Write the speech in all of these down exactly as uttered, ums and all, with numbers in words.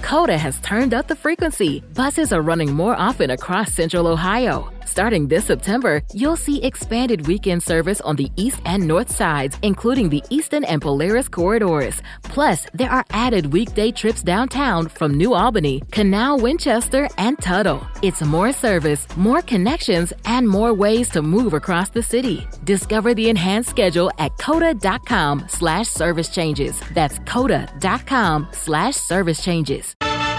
Coda has turned up the frequency. Buses are running more often across Central Ohio. Starting this September, you'll see expanded weekend service on the east and north sides, including the Eastern and Polaris corridors. Plus, there are added weekday trips downtown from New Albany, Canal, Winchester, and Tuttle. It's more service, more connections, and more ways to move across the city. Discover the enhanced schedule at coda.com slash service changes. That's coda.com slash service changes.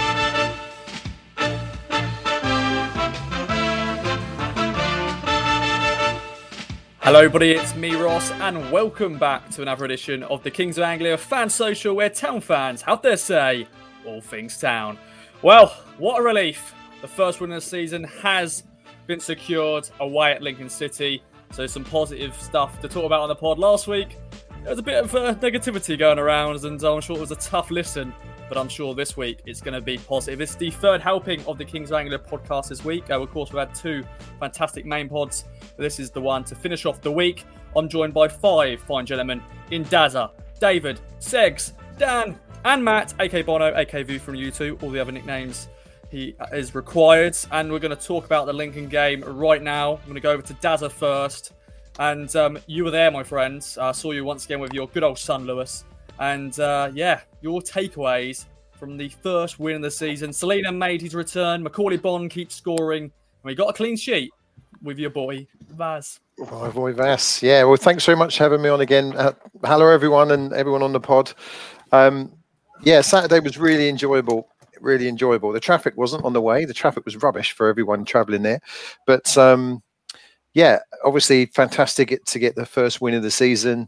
Hello everybody, it's me Ross and welcome back to another edition of the Kings of Anglia Fan Social, where town fans have their say, all things town. Well, what a relief. The first win of the season has been secured away at Lincoln City, so some positive stuff to talk about on the pod. Last week, there was a bit of uh, negativity going around and I'm sure it was a tough listen, but I'm sure this week it's going to be positive. It's the third helping of the Kings of Anglia podcast this week. Uh, of course, we've had two fantastic main pods, but this is the one to finish off the week. I'm joined by five fine gentlemen in Dazza, David, Segs, Dan, and Matt, aka Bono, aka Vu from U two, all the other nicknames he is required. And we're going to talk about the Lincoln game right now. I'm going to go over to Dazza first. And um, you were there, my friends. I uh, saw you once again with your good old son, Lewis. And uh, yeah, your takeaways from the first win of the season. Selena made his return. Macaulay Bond keeps scoring. And we got a clean sheet with your boy, Vaz. My boy, Vaz. Yeah, well, thanks very much for having me on again. Uh, hello, everyone, and everyone on the pod. Um, yeah, Saturday was really enjoyable. Really enjoyable. The traffic wasn't on the way. The traffic was rubbish for everyone travelling there. But um, yeah, obviously fantastic to get the first win of the season.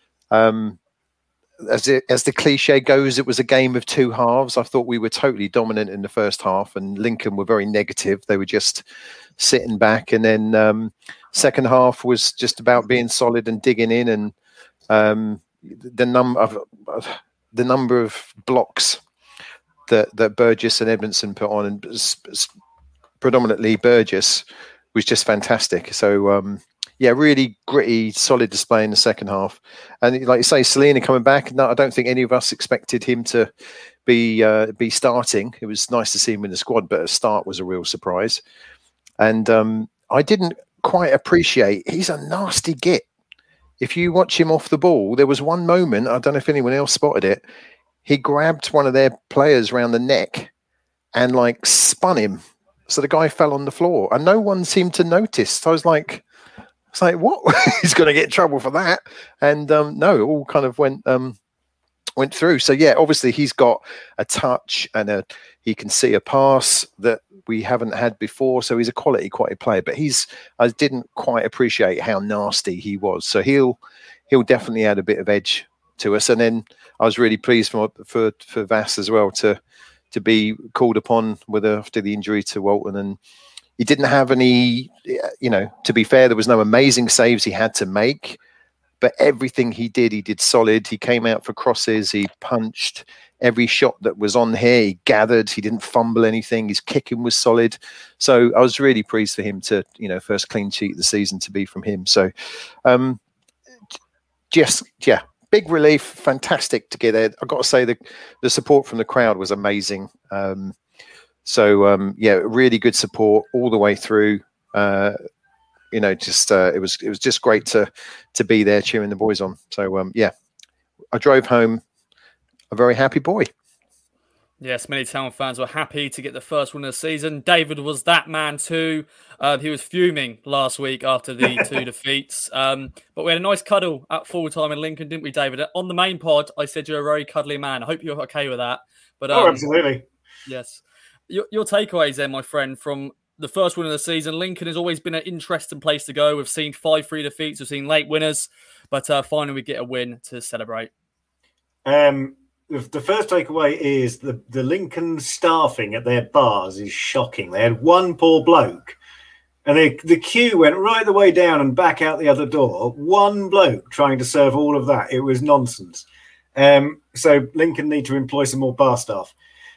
Um As it, as the cliche goes, it was a game of two halves. I thought we were totally dominant in the first half, and Lincoln were very negative. They were just sitting back, and then um, second half was just about being solid and digging in. And um, the number of uh, the number of blocks that that Burgess and Edmondson put on, and predominantly Burgess, was just fantastic. So. Um, Yeah, really gritty, solid display in the second half. And like you say, Selena coming back. No, I don't think any of us expected him to be uh, be starting. It was nice to see him in the squad, but a start was a real surprise. And um, I didn't quite appreciate, he's a nasty git. If you watch him off the ball, there was one moment, I don't know if anyone else spotted it, he grabbed one of their players around the neck and like spun him. So the guy fell on the floor and no one seemed to notice. So I was like, It's like, what? He's going to get in trouble for that. And um, no, it all kind of went um, went through. So, yeah, obviously he's got a touch and a, he can see a pass that we haven't had before. So he's a quality, quality player. But he's I didn't quite appreciate how nasty he was. So he'll he'll definitely add a bit of edge to us. And then I was really pleased for for, for Vass as well to to be called upon with a, after the injury to Walton. And he didn't have any, you know, to be fair, there was no amazing saves he had to make, but everything he did, he did solid. He came out for crosses. He punched every shot that was on here. He gathered. He didn't fumble anything. His kicking was solid. So I was really pleased for him to, you know, first clean sheet of the season to be from him. So um, just, yeah, big relief. Fantastic to get there. I've got to say the, the support from the crowd was amazing. Um, So, um, yeah, really good support all the way through. Uh, you know, just uh, it was it was just great to to be there cheering the boys on. So, um, yeah, I drove home a very happy boy. Yes, many town fans were happy to get the first win of the season. David was that man too. Uh, he was fuming last week after the two defeats. Um, but we had a nice cuddle at full time in Lincoln, didn't we, David? On the main pod, I said you're a very cuddly man. I hope you're okay with that. But um, oh, absolutely. Yes. Your, your takeaways then, my friend, from the first win of the season. Lincoln has always been an interesting place to go. We've seen five three defeats. We've seen late winners. But uh, finally, we get a win to celebrate. Um, the, the first takeaway is the, the Lincoln staffing at their bars is shocking. They had one poor bloke, and they, the queue went right the way down and back out the other door. One bloke trying to serve all of that. It was nonsense. Um, so Lincoln need to employ some more bar staff.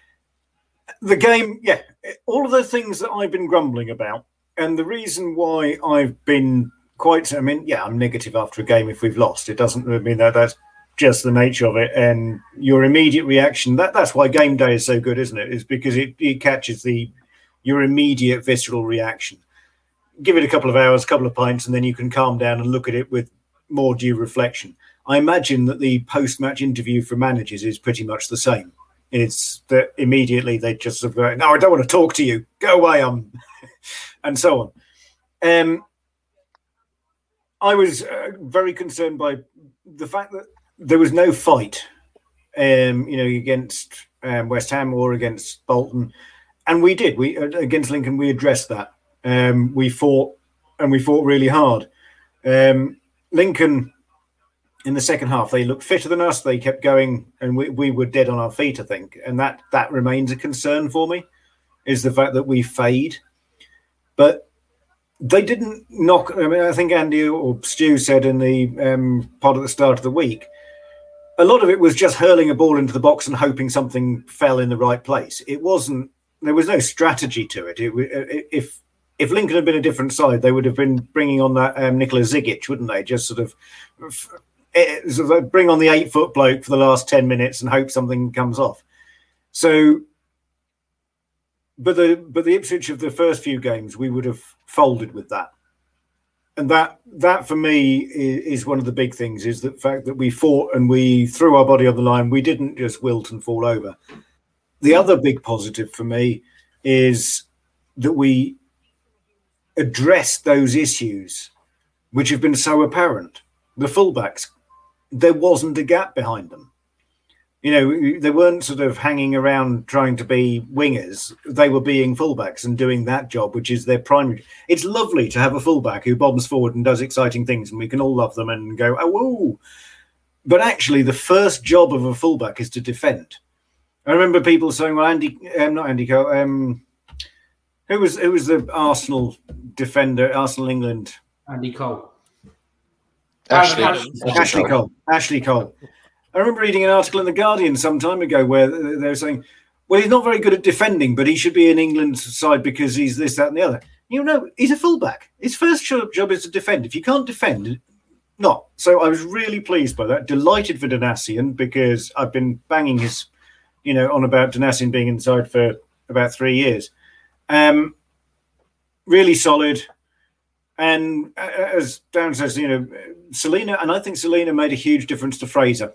The game, yeah, all of the things that I've been grumbling about, and the reason why I've been quite, I mean, yeah, I'm negative after a game if we've lost. It doesn't mean that that just the nature of it, and your immediate reaction. That that's why game day is so good, isn't it? Is because it, it catches the your immediate visceral reaction. Give it a couple of hours, a couple of pints, and then you can calm down and look at it with more due reflection. I imagine that the post-match interview for managers is pretty much the same. It's that immediately they just sort of go, no, I don't want to talk to you. Go away, um, and so on. Um, I was uh, very concerned by the fact that there was no fight, um, you know, against um, West Ham or against Bolton, and we did. We uh, against Lincoln, we addressed that. Um, we fought, and we fought really hard. Um, Lincoln. In the second half, they looked fitter than us. They kept going, and we, we were dead on our feet, I think. And that that remains a concern for me, is the fact that we fade. But they didn't knock. I mean, I think Andy or Stu said in the um, pod at the start of the week, a lot of it was just hurling a ball into the box and hoping something fell in the right place. It wasn't. There was no strategy to it. it, it if if Lincoln had been a different side, they would have been bringing on that um, Nikola Zigic, wouldn't they? Just sort of. It, sort of bring on the eight foot bloke for the last ten minutes and hope something comes off. So, but the but the Ipswich of the first few games, we would have folded with that, and that that for me is, is one of the big things. Is the fact that we fought and we threw our body on the line. We didn't just wilt and fall over. The other big positive for me is that we addressed those issues which have been so apparent. The fullbacks. There wasn't a gap behind them. You know, they weren't sort of hanging around trying to be wingers. They were being fullbacks and doing that job, which is their primary. It's lovely to have a fullback who bombs forward and does exciting things, and we can all love them and go, oh, whoa. But actually, the first job of a fullback is to defend. I remember people saying, well, Andy, um, not Andy Cole, um, who was, who was the Arsenal defender, Arsenal England? Andy Cole. Ashley, Ashley, Ashley Cole. Ashley Cole. I remember reading an article in The Guardian some time ago where they were saying, well, he's not very good at defending, but he should be in England's side because he's this, that, and the other. You know, he's a fullback. His first job is to defend. If you can't defend, not. So I was really pleased by that. Delighted for Donacien because I've been banging his, you know, on about Donacien being inside for about three years. Um, really solid. And as Dan says, you know, Selina, and I think Selina made a huge difference to Fraser.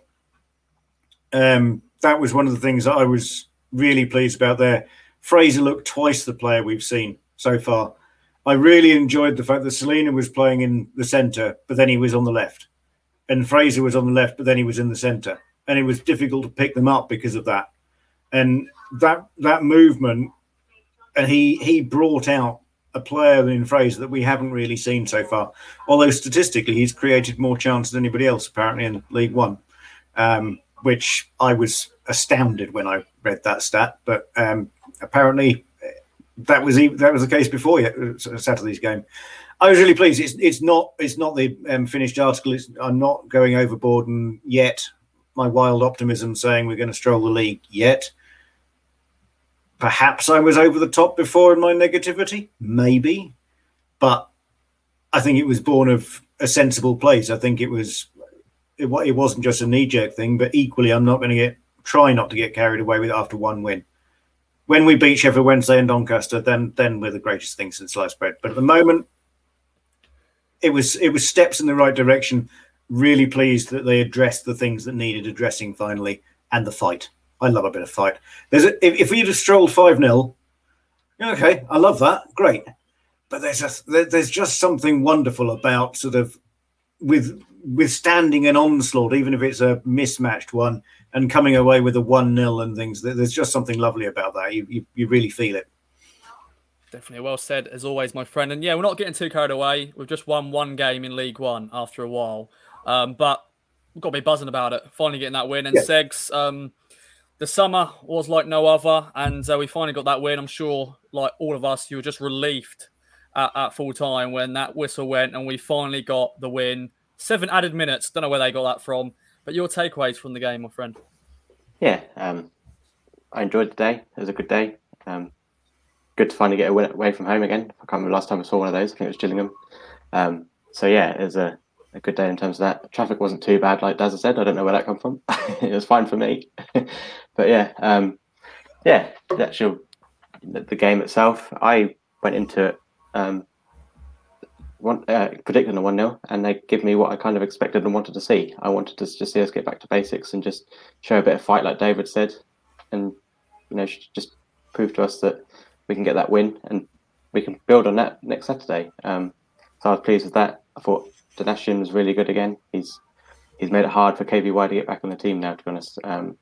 Um, that was one of the things that I was really pleased about there. Fraser looked twice the player we've seen so far. I really enjoyed the fact that Selina was playing in the centre, but then he was on the left. And Fraser was on the left, but then he was in the centre. And it was difficult to pick them up because of that. And that that movement, and he he brought out a player in Fraser that we haven't really seen so far. Although statistically, he's created more chances than anybody else, apparently, in League One, um, which I was astounded when I read that stat. But um, apparently, that was that was the case before Saturday's game. I was really pleased. It's it's not it's not the um, finished article. It's, I'm not going overboard and yet. My wild optimism saying we're going to stroll the league yet. Perhaps I was over the top before in my negativity, maybe, but I think it was born of a sensible place. I think it was, it, it wasn't just a knee-jerk thing, but equally, I'm not going to get try not to get carried away with it after one win. When we beat Sheffield Wednesday and Doncaster, then then we're the greatest thing since sliced bread. But at the moment, it was it was steps in the right direction. Really pleased that they addressed the things that needed addressing finally, and the fight. I love a bit of fight. There's a, if, if we'd have strolled five nil, okay, I love that. Great. But there's a, there's just something wonderful about sort of with withstanding an onslaught, even if it's a mismatched one, and coming away with a one nil and things. There's just something lovely about that. You, you, you really feel it. Definitely well said, as always, my friend. And yeah, we're not getting too carried away. We've just won one game in League One after a while. Um, but we've got to be buzzing about it. Finally getting that win. And yeah. Segs, um, the summer was like no other, and uh, we finally got that win. I'm sure, like all of us, you were just relieved at, at full time when that whistle went and we finally got the win. Seven added minutes. Don't know where they got that from. But your takeaways from the game, my friend? Yeah, um, I enjoyed the day. It was a good day. Um, good to finally get a win away from home again. I can't remember the last time I saw one of those. I think it was Gillingham. Um, so yeah, it was a a good day in terms of that. Traffic wasn't too bad, like Dazza said. I don't know where that come from. It was fine for me. But yeah, um, yeah, the actual the, the game itself, I went into it um, one, uh, predicting a one nil, and they give me what I kind of expected and wanted to see. I wanted to just see us get back to basics and just show a bit of fight, like David said, and you know, just prove to us that we can get that win and we can build on that next Saturday. Um, so I was pleased with that. I thought Donatian was really good again. He's he's made it hard for K V Y to get back on the team now, to be honest. Um,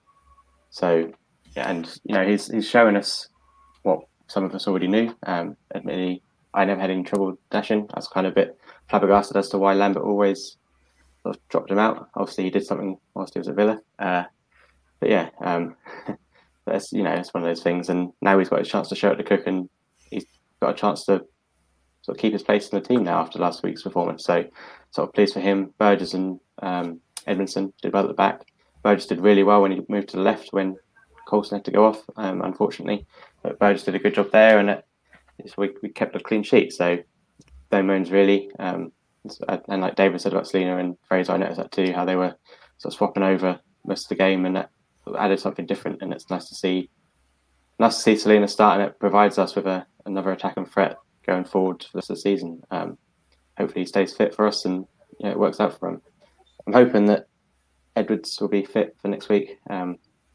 so yeah, and you know, he's he's showing us what some of us already knew. Um, admittedly, I never had any trouble with Donatian. I was kind of a bit flabbergasted as to why Lambert always sort of dropped him out. Obviously, he did something whilst he was at Villa. Uh, but yeah, um, that's you know, it's one of those things. And now he's got a chance to show it to Cook, and he's got a chance to sort of keep his place in the team now after last week's performance. So sort of pleased for him. Burgess and um, Edmondson did well at the back. Burgess did really well when he moved to the left when Coulson had to go off, um, unfortunately. But Burgess did a good job there, and it, we, we kept a clean sheet. So no moans really. Um, and like David said about Selena and Fraser, I noticed that too, how they were sort of swapping over most of the game, and that sort of added something different. And it's nice to see, nice to see Selena start, and it provides us with a, another attacking threat going forward for the rest of the season. Um, hopefully he stays fit for us, and you know, it works out for him. I'm hoping that Edwards will be fit for next week, um,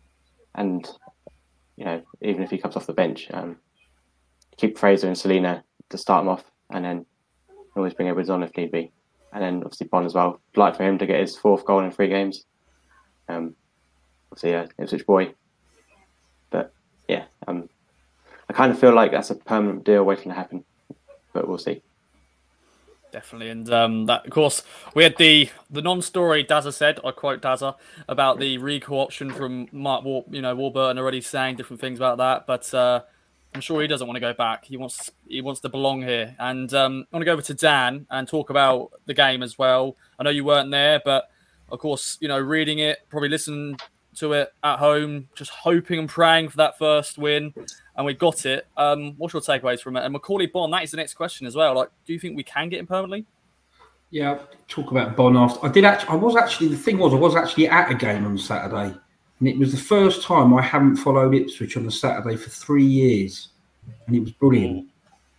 and you know, even if he comes off the bench, um, keep Fraser and Selena to start him off, and then always bring Edwards on if need be, and then obviously Bond as well. I'd like for him to get his fourth goal in three games. Um, obviously, uh, Ipswich boy, but yeah, um, I kind of feel like that's a permanent deal waiting to happen, but we'll see. Definitely, and um, that of course we had the the non-story. Dazza said, I quote Dazza, about the recall option from Mark War, you know, Warburton already saying different things about that, but uh, I'm sure he doesn't want to go back. He wants he wants to belong here. And um, I want to go over to Dan and talk about the game as well. I know you weren't there, but of course, you know, reading it, probably listening to it at home, just hoping and praying for that first win, and we got it. Um, what's your takeaways from it? And Macaulay Bonne, that is the next question as well. Like, do you think we can get him permanently? Yeah, talk about Bonne after. I did actually. I was actually. The thing was, I was actually at a game on Saturday, and it was the first time I haven't followed Ipswich on a Saturday for three years, and it was brilliant.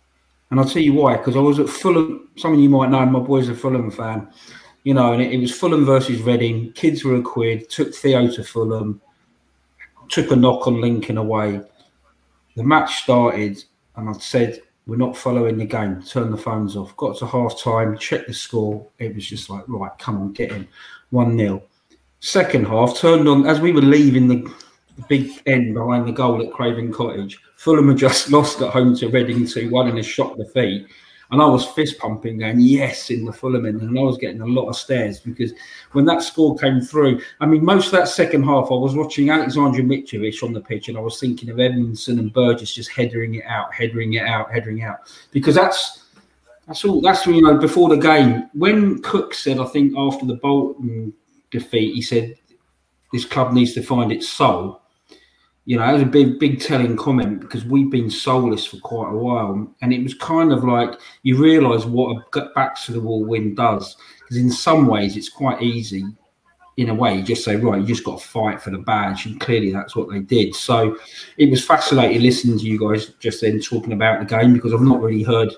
And I'll tell you why, because I was at Fulham. Some of you might know my boy's a Fulham fan. You know, and it, it was Fulham versus Reading. Kids were a quid. Took Theo to Fulham. Took a knock on Lincoln away. The match started, and I said, "We're not following the game. Turn the phones off." Got to half time. Checked the score. It was just like, right, come on, get in. one nil. Second half, turned on as we were leaving the, the big end behind the goal at Craven Cottage. Fulham had just lost at home to Reading two one in a shock defeat. And I was fist pumping, going, yes, in the Fulham end. And I was getting a lot of stares because when that score came through, I mean, most of that second half, I was watching Alexander Mitrovic on the pitch, and I was thinking of Edmondson and Burgess just headering it out, headering it out, headering out. Because that's that's all. That's, you know, before the game. When Cook said, I think after the Bolton defeat, he said, this club needs to find its soul. You know, that was a big, big telling comment because we've been soulless for quite a while. And it was kind of like you realise what a backs to the wall win does. Because in some ways, it's quite easy. In a way, you just say, right, you just got to fight for the badge. And clearly that's what they did. So it was fascinating listening to you guys just then talking about the game because I've not really heard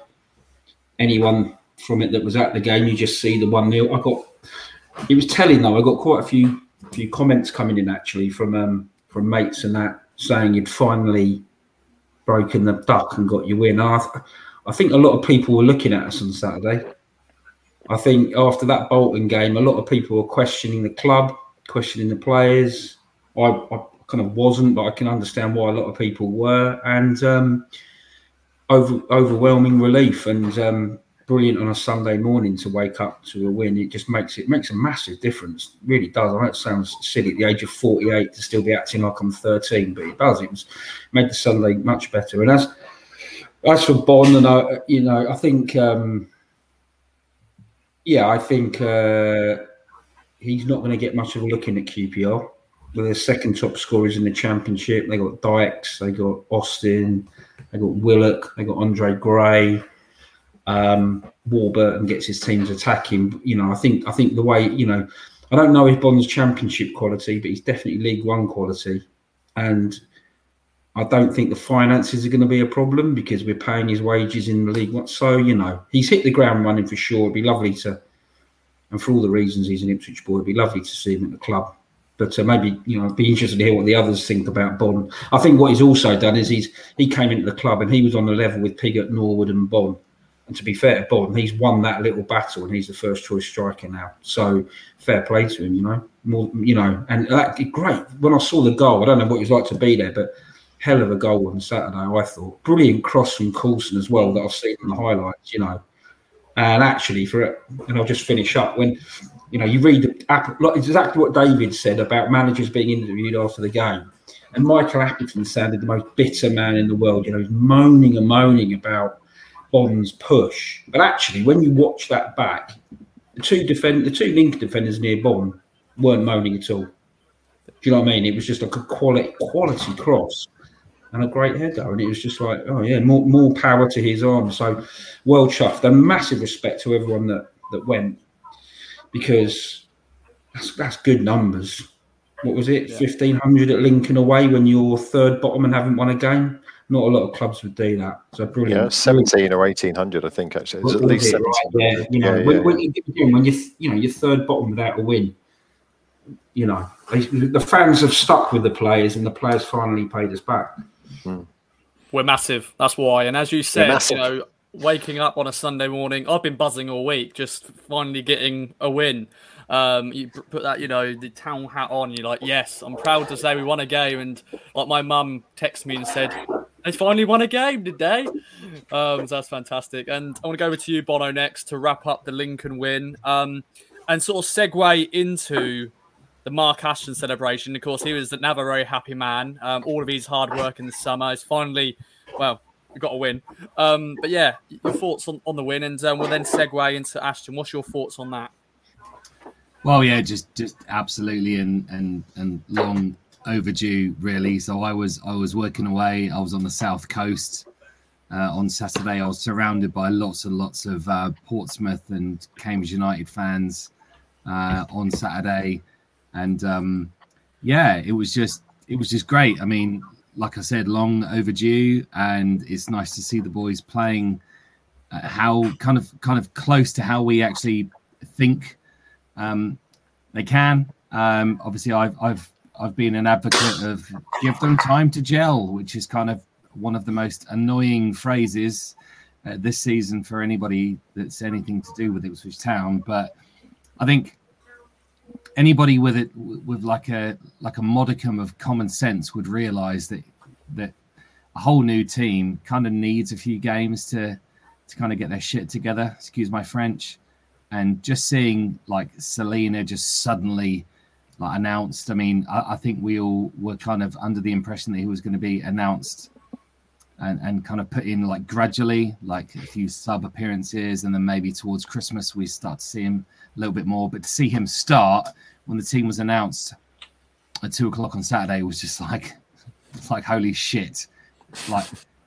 anyone from it that was at the game. You just see the one nil. I got, it was telling though, I got quite a few few comments coming in actually from um, from mates and that, saying you'd finally broken the duck and got your win. I, th- I think a lot of people were looking at us on Saturday. I think after that Bolton game, a lot of people were questioning the club, questioning the players. I, I kind of wasn't, but I can understand why a lot of people were. And um, over, overwhelming relief and um, brilliant on a Sunday morning to wake up to a win. It just makes it makes a massive difference. It really does. I know it sounds silly at the age of forty-eight to still be acting like I'm thirteen, but it does. It was made the Sunday much better. And as as for Bonne, and I, you know, I think, um, yeah, I think uh, he's not going to get much of a look in at Q P R. Well, their second top scorers in the Championship. They got Dykes, they got Austin, they got Willock, they got Andre Gray. Um, Warburton gets his teams attacking. You know, I think I think the way, you know, I don't know if Bond's Championship quality, but he's definitely League One quality. And I don't think the finances are going to be a problem because we're paying his wages in the League One. So, you know, he's hit the ground running for sure. It'd be lovely to, and for all the reasons he's an Ipswich boy, it'd be lovely to see him at the club. But uh, maybe, you know, it'd be interesting to hear what the others think about Bond. I think what he's also done is he's he came into the club and he was on the level with Piggott, Norwood and Bond. And to be fair to Bond, he's won that little battle and he's the first choice striker now. So fair play to him, you know. More, you know, and that, great. When I saw the goal, I don't know what it was like to be there, but hell of a goal on Saturday, I thought. Brilliant cross from Coulson as well that I've seen in the highlights, you know. And actually, for it, and I'll just finish up when, you know, you read the, exactly what David said about managers being interviewed after the game. And Michael Appleton sounded the most bitter man in the world. You know, he's moaning and moaning about Bond's push. But actually, when you watch that back, the two defend, the two Lincoln defenders near Bond weren't moaning at all. Do you know what I mean? It was just like a quality, quality cross and a great header. And it was just like, oh, yeah, more more power to his arm. So well chuffed. And massive respect to everyone that, that went because that's, that's good numbers. What was it? Yeah. fifteen hundred at Lincoln away when you're third bottom and haven't won a game? Not a lot of clubs would do that. So brilliant. Yeah, seventeen or eighteen hundred, I think, actually. It's at least it, seventeen. Right? Yeah, you know, yeah, when, yeah. when, you, when you're, you know, you're third bottom without a win, you know, the fans have stuck with the players and the players finally paid us back. Hmm. We're massive. That's why. And as you said, you know, waking up on a Sunday morning, I've been buzzing all week, just finally getting a win. Um, you put that, you know, the town hat on. You're like, yes, I'm proud to say we won a game. And like my mum texted me and said, they finally won a game, did they? Um, so that's fantastic. And I want to go over to you, Bono, next to wrap up the Lincoln win um, and sort of segue into the Mark Ashton celebration. Of course, he was never a very happy man. Um, all of his hard work in the summer is finally, well, we got a win. Um, but yeah, your thoughts on, on the win, and um, we'll then segue into Ashton. What's your thoughts on that? Well, yeah, just just absolutely and and and long overdue, really. So I was I was working away. I was on the south coast uh, on Saturday. I was surrounded by lots and lots of uh, Portsmouth and Cambridge United fans uh, on Saturday, and um, yeah, it was just it was just great. I mean, like I said, long overdue, and it's nice to see the boys playing uh, how kind of kind of close to how we actually think. Um, they can. Um, obviously, I've I've I've been an advocate of give them time to gel, which is kind of one of the most annoying phrases uh, this season for anybody that's anything to do with Ipswich Town. But I think anybody with it with like a like a modicum of common sense would realise that that a whole new team kind of needs a few games to to kind of get their shit together. Excuse my French. And just seeing like Selena just suddenly like announced, I mean, I, I think we all were kind of under the impression that he was going to be announced and, and kind of put in like gradually, like a few sub appearances. And then maybe towards Christmas, we start to see him a little bit more. But to see him start when the team was announced at two o'clock on Saturday was just like, like, holy shit. Like,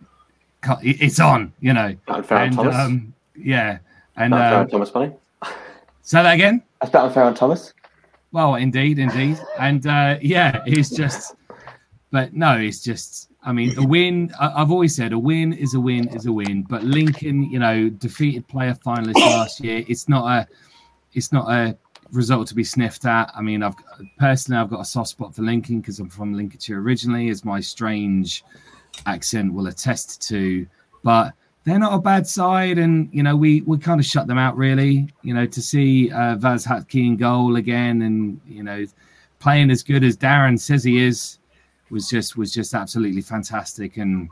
it's on, you know. And, um, yeah. And uh, Thomas, buddy. Say that again? That's better than Farron Thomas. Well, indeed, indeed. And uh, yeah, it's just, but no, it's just, I mean, a win, I've always said a win is a win is a win. But Lincoln, you know, defeated player finalists last year. It's not a, it's not a result to be sniffed at. I mean, I've personally, I've got a soft spot for Lincoln because I'm from Lincolnshire originally, as my strange accent will attest to. But they're not a bad side, and you know we, we kind of shut them out really. You know, to see uh, Vaz Hatke in goal again, and you know playing as good as Darren says he is, was just was just absolutely fantastic. And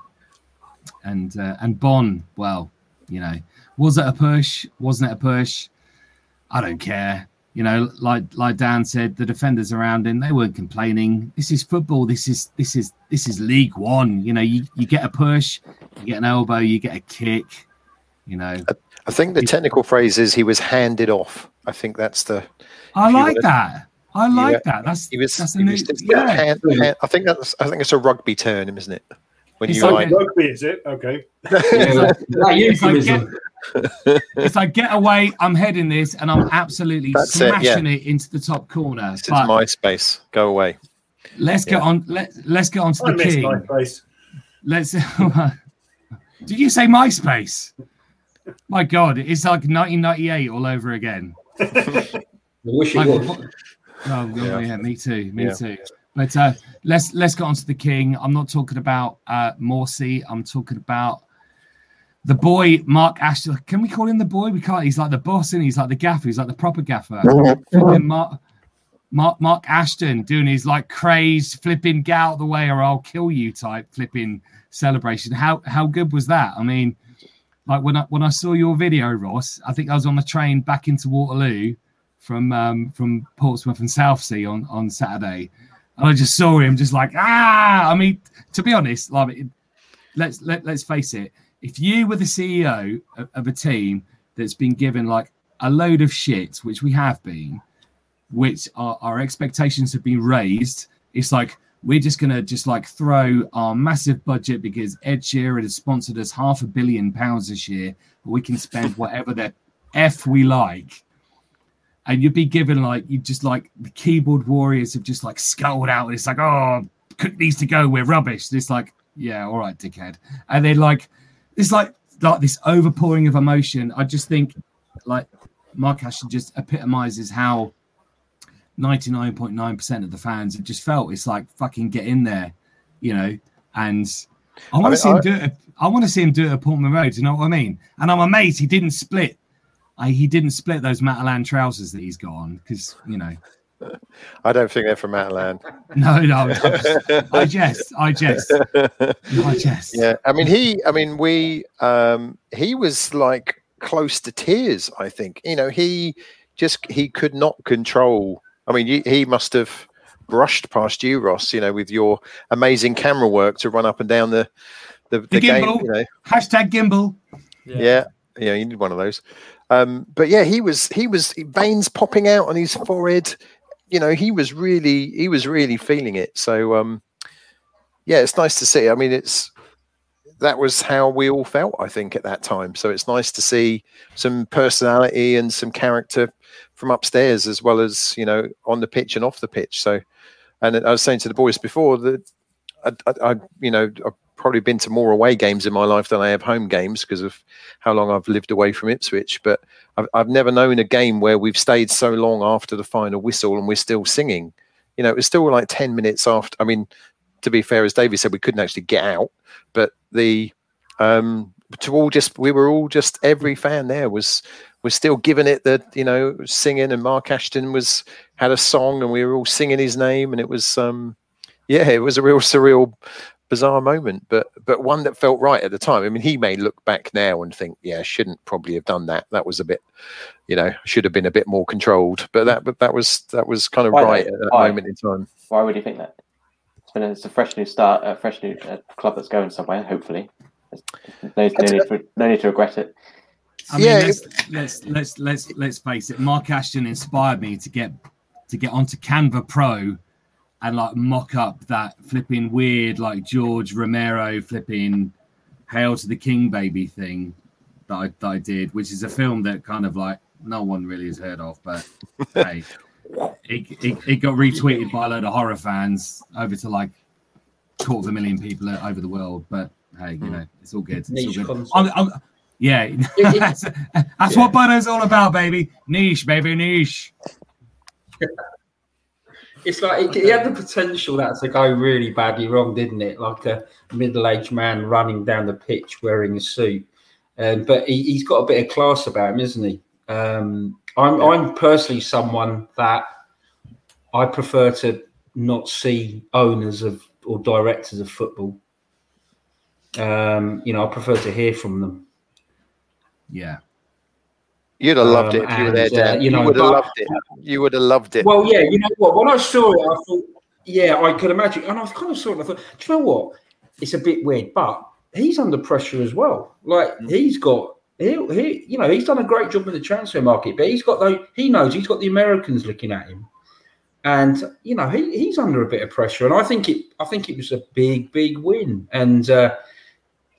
and uh, and Bon, well, you know, was it a push? Wasn't it a push? I don't care. You know, like like Dan said, the defenders around him, they weren't complaining. This is football. This is this is this is League One. You know, you, you get a push, you get an elbow, you get a kick. You know, I, I think the technical phrase is he was handed off. I think that's the. I like that. I like yeah. that. That's he was. That's he new, was just yeah. hand, hand, I think that's. I think it's a rugby term, isn't it? When it's you like like rugby, is it? Okay. Yeah, like, like it's, like get, it's like, get away, I'm heading this, and I'm absolutely That's smashing it, it, yeah. into the top corner. This is But my space. Go away. let's get Yeah. on. Let Let's get on to I the miss king. my place. Let's. Did you say MySpace? My God, it's like nineteen ninety-eight all over again. I wish it Like, was. what- oh, yeah. yeah, me too, me Yeah. too. But uh, let's let's get on to the king. I'm not talking about uh, Morsey. I'm talking about the boy, Mark Ashton. Can we call him the boy? We can't. He's like the boss, and he's like the gaffer. He's like the proper gaffer. Flipping Mark, Mark, Mark Ashton doing his like crazed flipping get out of the way or I'll kill you type flipping celebration. How how good was that? I mean, like when I when I saw your video, Ross, I think I was on the train back into Waterloo from um, from Portsmouth and Southsea on, on Saturday, and I just saw him just like ah. I mean, to be honest, like let's let, let's face it. If you were the C E O of, of a team that's been given like a load of shit, which we have been, which our, our expectations have been raised, it's like we're just gonna just like throw our massive budget because Ed Sheeran has sponsored us half a billion pounds this year. We can spend whatever the f we like, and you'd be given like you just like the keyboard warriors have just like sculled out. It's like, oh, Cook needs to go. We're rubbish. It's like, yeah, all right, dickhead. And then like it's like like this overpouring of emotion. I just think like Mark Ashton just epitomizes how ninety-nine point nine percent of the fans have just felt. It's like, fucking get in there, you know. And I want to I mean, see him I- do it. I want to see him do it at Portman Road. You know what I mean? And I'm amazed he didn't split. I, he didn't split those Matalan trousers that he's got on because, you know. I don't think they're from Matalan. No, no, I jest, I jest, I jest. Yeah, I mean he. I mean we. Um, he was like close to tears. I think you know he just he could not control. I mean he, he must have brushed past you, Ross. You know, with your amazing camera work to run up and down the the, the, The game. gimbal. You know, Hashtag gimbal. yeah, yeah, you need one of those. Um, but yeah, he was he was veins popping out on his forehead. You know, he was really he was really feeling it. So um, yeah, it's nice to see. I mean, it's that was how we all felt, I think, at that time. So it's nice to see some personality and some character from upstairs as well as, you know, on the pitch and off the pitch. So, and I was saying to the boys before that I, I, I you know, I've probably been to more away games in my life than I have home games because of how long I've lived away from Ipswich. But I've, I've never known a game where we've stayed so long after the final whistle and we're still singing. You know, it was still like ten minutes after. I mean, to be fair, as David said, we couldn't actually get out, but the um, to all just we were all just every fan there was was still giving it the you know singing, and Mark Ashton was had a song and we were all singing his name, and it was um, yeah, it was a real surreal, bizarre moment, but but one that felt right at the time. I mean, he may look back now and think, yeah, I shouldn't probably have done that. That was a bit, you know, should have been a bit more controlled. But that but that was that was kind of Why right not? at that Why? moment in time. Why would you think that? It's been a, it's a fresh new start, a fresh new uh, club that's going somewhere. Hopefully, there's no, no, need to, no need to regret it. I mean, Yeah, let's, let's let's let's let's face it. Mark Ashton inspired me to get to get onto Canva Pro and like mock up that flipping weird like George Romero flipping Hail to the King baby thing that I, that I did, which is a film that kind of like no one really has heard of, but hey, it, it, it got retweeted by a load of horror fans over to like a quarter of a million people over the world. But hey, you know, it's all good. It's Niche all good. concept. I'm, I'm, yeah, that's, that's what Butter's all about, baby. Niche, baby, niche. It's like it, it had the potential that to go really badly wrong, didn't it? Like a middle-aged man running down the pitch wearing a suit. Um, but he, he's got a bit of class about him, isn't he? Um, I'm, yeah. I'm personally someone that I prefer to not see owners of or directors of football. Um, you know, I prefer to hear from them. Yeah. You'd have loved Um, it if you were and, there, Dan. uh, you you know, would have but- loved it. You would have loved it. Well, yeah, you know what? When I saw it, I thought, yeah, I could imagine. And I kind of saw it and I thought, do you know what? It's a bit weird, but he's under pressure as well. Like, he's got, he, he, you know, he's done a great job in the transfer market, but he's got, though, he knows he's got the Americans looking at him. And, you know, he, he's under a bit of pressure. And I think it, I think it was a big, big win. And, uh,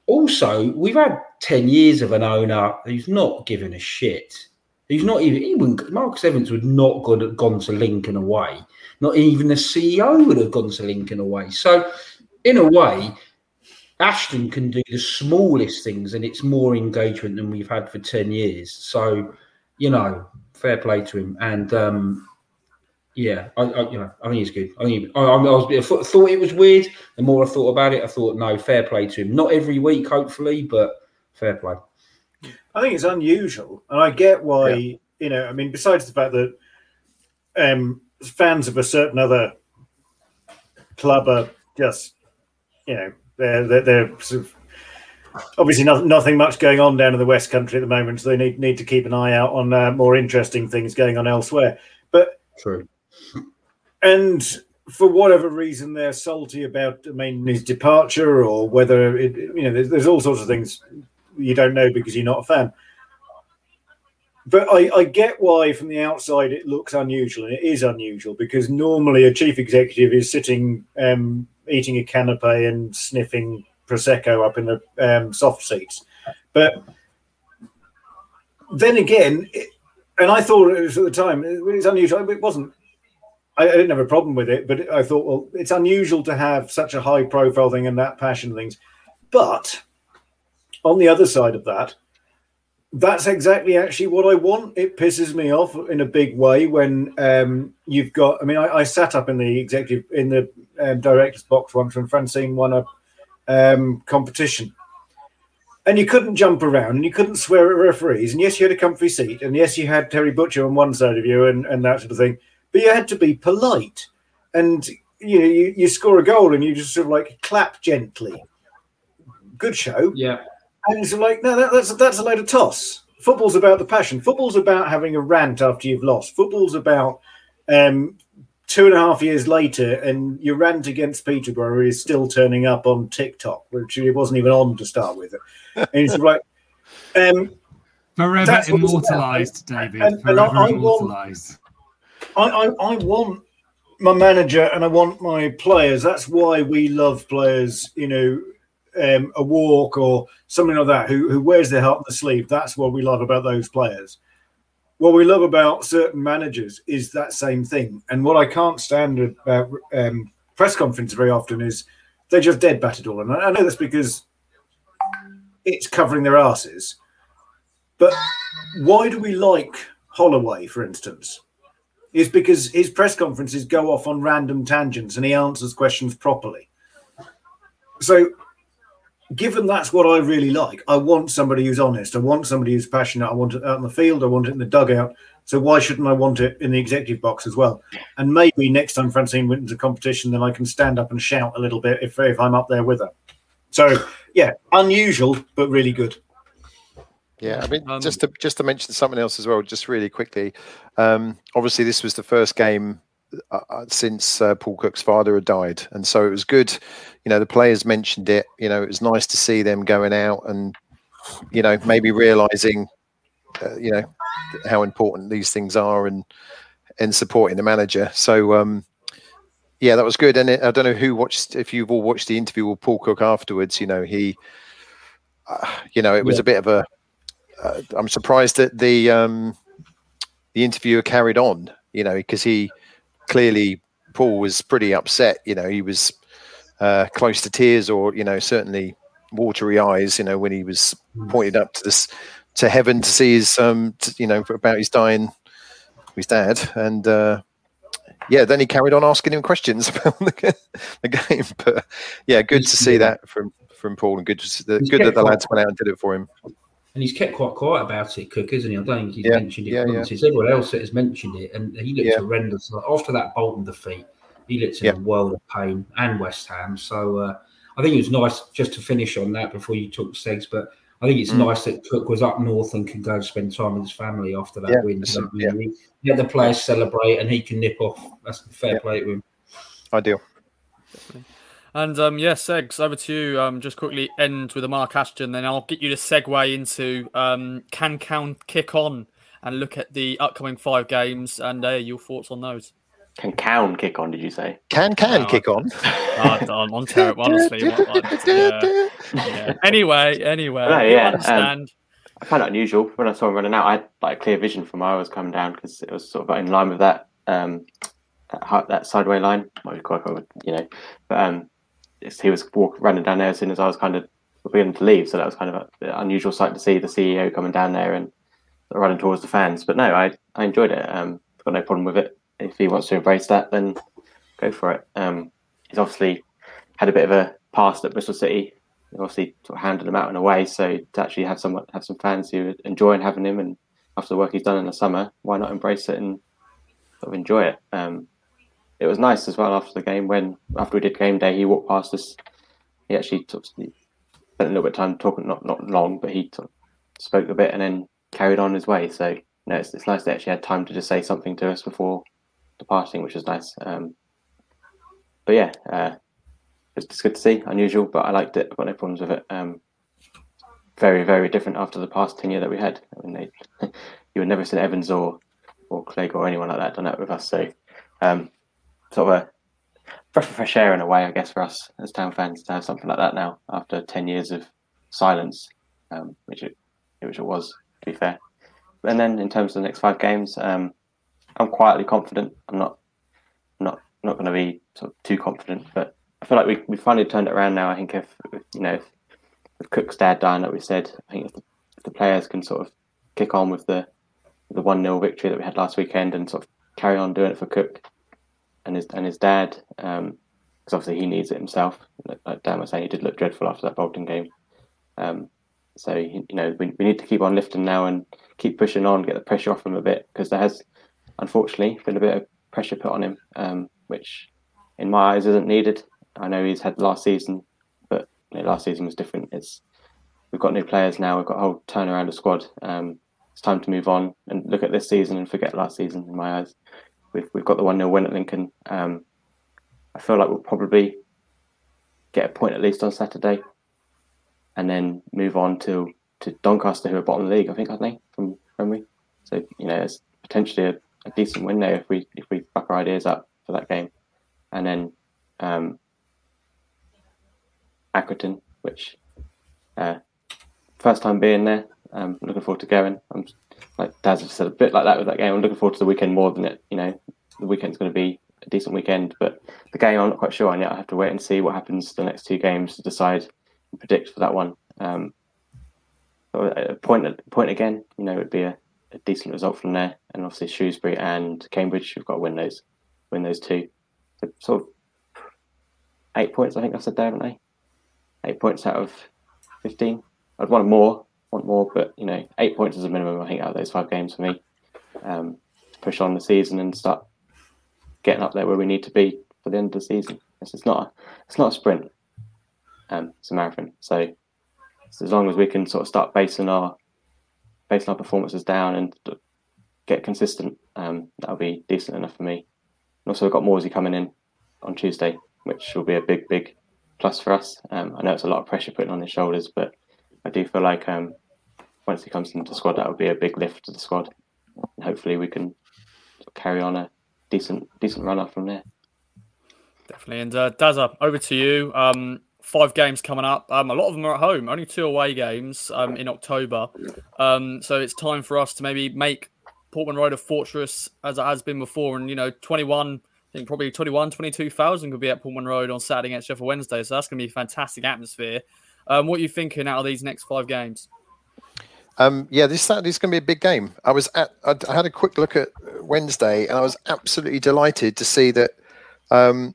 also, we've had ten years of an owner who's not giving a shit. Who's not even, even Marcus Evans would not have gone to Lincoln away. Not even the C E O would have gone to Lincoln away. So, in a way, Ashton can do the smallest things, and it's more engagement than we've had for ten years. So, you know, fair play to him. And um, yeah, I, I, you know, I think he's good. I think he, I, I, was, I thought it was weird. The more I thought about it, I thought, no, fair play to him. Not every week, hopefully, but fair play. I think it's unusual, and I get why. Yeah. You know, I mean, besides the fact that um, fans of a certain other club are just, you know, they're they're, they're sort of obviously not, nothing much going on down in the West Country at the moment, so they need need to keep an eye out on uh, more interesting things going on elsewhere. But true, and for whatever reason, they're salty about, I mean, his departure, or whether it, you know, there's, there's all sorts of things you don't know because you're not a fan. But I, I get why from the outside it looks unusual, and it is unusual because normally a chief executive is sitting um, eating a canapé and sniffing Prosecco up in the um, soft seats. But then again, it, and I thought it was at the time, it was unusual. It wasn't. I, I didn't have a problem with it, but I thought, well, it's unusual to have such a high profile thing and that passion and things. But on the other side of that, that's exactly actually what I want. It pisses me off in a big way when um, you've got. I mean, I, I sat up in the executive in the um, director's box once when Francine won a um, competition, and you couldn't jump around and you couldn't swear at referees. And yes, you had a comfy seat, and yes, you had Terry Butcher on one side of you and, and that sort of thing. But you had to be polite, and you know, you, you score a goal and you just sort of like clap gently. Good show, yeah. And it's like, no, that, that's that's a load of toss. Football's about the passion. Football's about having a rant after you've lost. Football's about um, two and a half years later, and your rant against Peterborough is still turning up on TikTok, which it wasn't even on to start with. And it's like, um, forever immortalised, David. And, forever and I, immortalised. I, I, I want my manager and I want my players. That's why we love players, you know. Um, a walk or something like that, who, who wears their heart on the sleeve. That's what we love about those players. What we love about certain managers is that same thing. And what I can't stand about um, press conferences very often is they just dead bat it all. And I know that's because it's covering their asses. But why do we like Holloway, for instance? Is because his press conferences go off on random tangents and he answers questions properly. So given that's what I really like, I want somebody who's honest. I want somebody who's passionate. I want it out in the field. I want it in the dugout. So why shouldn't I want it in the executive box as well? And maybe next time Francine wins a competition, then I can stand up and shout a little bit if, if I'm up there with her. So, yeah, unusual, but really good. Yeah, I mean, um, just to just to mention something else as well, just really quickly. Um, obviously, this was the first game Uh, since uh, Paul Cook's father had died, and so it was good. You know, the players mentioned it. You know, it was nice to see them going out and, you know, maybe realizing, uh, you know, how important these things are, and and supporting the manager. So, um, yeah, that was good. And it, I don't know who watched, if you've all watched the interview with Paul Cook afterwards. You know, he, uh, you know, it was yeah. a bit of a. Uh, I'm surprised that the um, the interviewer carried on. You know, because he. Clearly, Paul was pretty upset. You know, he was uh, close to tears, or you know, certainly watery eyes. You know, when he was pointed up to this to heaven to see his, um, to, you know, about his dying, his dad, and uh, yeah, then he carried on asking him questions about the, the game. But yeah, good to see that from from Paul, and good to, the, good that the lads went out and did it for him. And he's kept quite quiet about it, Cook, isn't he? I don't think he's yeah, mentioned it yeah, once. yeah. It's everyone else that has mentioned it, and he looked yeah. horrendous. After that Bolton defeat, he looked in yeah. a world of pain, and West Ham. So uh, I think it was nice just to finish on that before you took Segs, but I think it's mm. nice that Cook was up north and can go spend time with his family after that yeah, win. So, yeah. you know, he let the players celebrate, and he can nip off. That's fair yeah. play to him. Ideal. Definitely. And um, yeah, Segs, over to you. Um, just quickly end with a Mark Ashton, then I'll get you to segue into um, can Count kick on and look at the upcoming five games and uh, your thoughts on those. Can Cowan kick on, did you say? Can can No, kick on. Oh, I'm on terrible, honestly. What, like, yeah, yeah. Anyway, anyway, No, you yeah, um, understand. I found it unusual when I saw him running out. I had like clear vision from where I was coming down because it was sort of in line with that um, that, that sideway line. What you call it, you know, but um, he was walking, running down there as soon as I was kind of beginning to leave. So that was kind of an unusual sight to see the C E O coming down there and running towards the fans. But no, I I enjoyed it. Um, I've got no problem with it. If he wants to embrace that, then go for it. Um, he's obviously had a bit of a past at Bristol City. He obviously sort of handed him out in a way. So to actually have some have some fans who enjoy having him, and after the work he's done in the summer, why not embrace it and sort of enjoy it? Um, it was nice as well after the game when after we did game day, he walked past us. He actually sort of spent a little bit of time talking, not not long, but he sort of spoke a bit and then carried on his way. So you know, it's, it's nice they actually had time to just say something to us before departing, which was nice. Um, but yeah, uh, it's just good to see. Unusual, but I liked it. I've got no problems with it. Um, very, very different after the past tenure that we had. I mean, they, you would never seen Evans or or Clegg or anyone like that done that with us. So, um, sort of a breath of fresh air in a way, I guess, for us as Town fans to have something like that now after ten years of silence, um, which it which it was, to be fair. And then in terms of the next five games, um, I'm quietly confident. I'm not, not, not going to be sort of too confident, but I feel like we we finally turned it around now. I think if, if you know, if, if Cook's dad down, like we said, I think if the, if the players can sort of kick on with the the one nil victory that we had last weekend and sort of carry on doing it for Cook and his and his dad, because um, obviously he needs it himself. Like Dan was saying, he did look dreadful after that Bolton game. Um, so you know, we we need to keep on lifting now and keep pushing on, get the pressure off him a bit, because there has, unfortunately, been a bit of pressure put on him, um, which in my eyes isn't needed. I know he's had last season, but you know, last season was different. It's we've got new players now. We've got a whole turnaround of squad. Um, it's time to move on and look at this season and forget last season. In my eyes, we've we've got the one nil win at Lincoln. Um, I feel like we'll probably get a point at least on Saturday, and then move on to, to Doncaster, who are bottom of the league, I think, aren't they, from memory? So you know, it's potentially a, a decent win there if we if we back our ideas up for that game, and then. Um, Accrington, which uh, first time being there, um, looking forward to going. I'm like Daz said, a bit like that with that game. I'm looking forward to the weekend more than it. You know, the weekend's going to be a decent weekend, but the game I'm not quite sure on yet. I have to wait and see what happens the next two games to decide and predict for that one. Um, a point, a point again, you know, would be a, a decent result from there, and obviously Shrewsbury and Cambridge, we've got to win those, win those two. So sort of eight points, I think I said there, haven't I? Eight points out of fifteen. I'd want more, want more, but you know, eight points is a minimum. I think out of those five games for me, um, to push on the season and start getting up there where we need to be for the end of the season. It's, it's not, a, it's not a sprint. Um, it's a marathon. So, so as long as we can sort of start basing our basing our performances down and get consistent, um, that'll be decent enough for me. And also, we've got Morsey coming in on Tuesday, which will be a big, big. Plus for us. Um, I know it's a lot of pressure putting on his shoulders, but I do feel like um, once he comes into the squad, that would be a big lift to the squad. And hopefully we can carry on a decent decent run up from there. Definitely. And uh, Dazza, over to you. Um, five games coming up. Um, a lot of them are at home. Only two away games um, in October. Um, so it's time for us to maybe make Portman Road a fortress as it has been before. And, you know, twenty-one... I think probably twenty-one, twenty-two thousand could be at Portman Road on Saturday against Sheffield Wednesday. So that's going to be a fantastic atmosphere. Um, what are you thinking out of these next five games? Um, yeah, this Saturday's going to be a big game. I was at, I had a quick look at Wednesday, and I was absolutely delighted to see that um,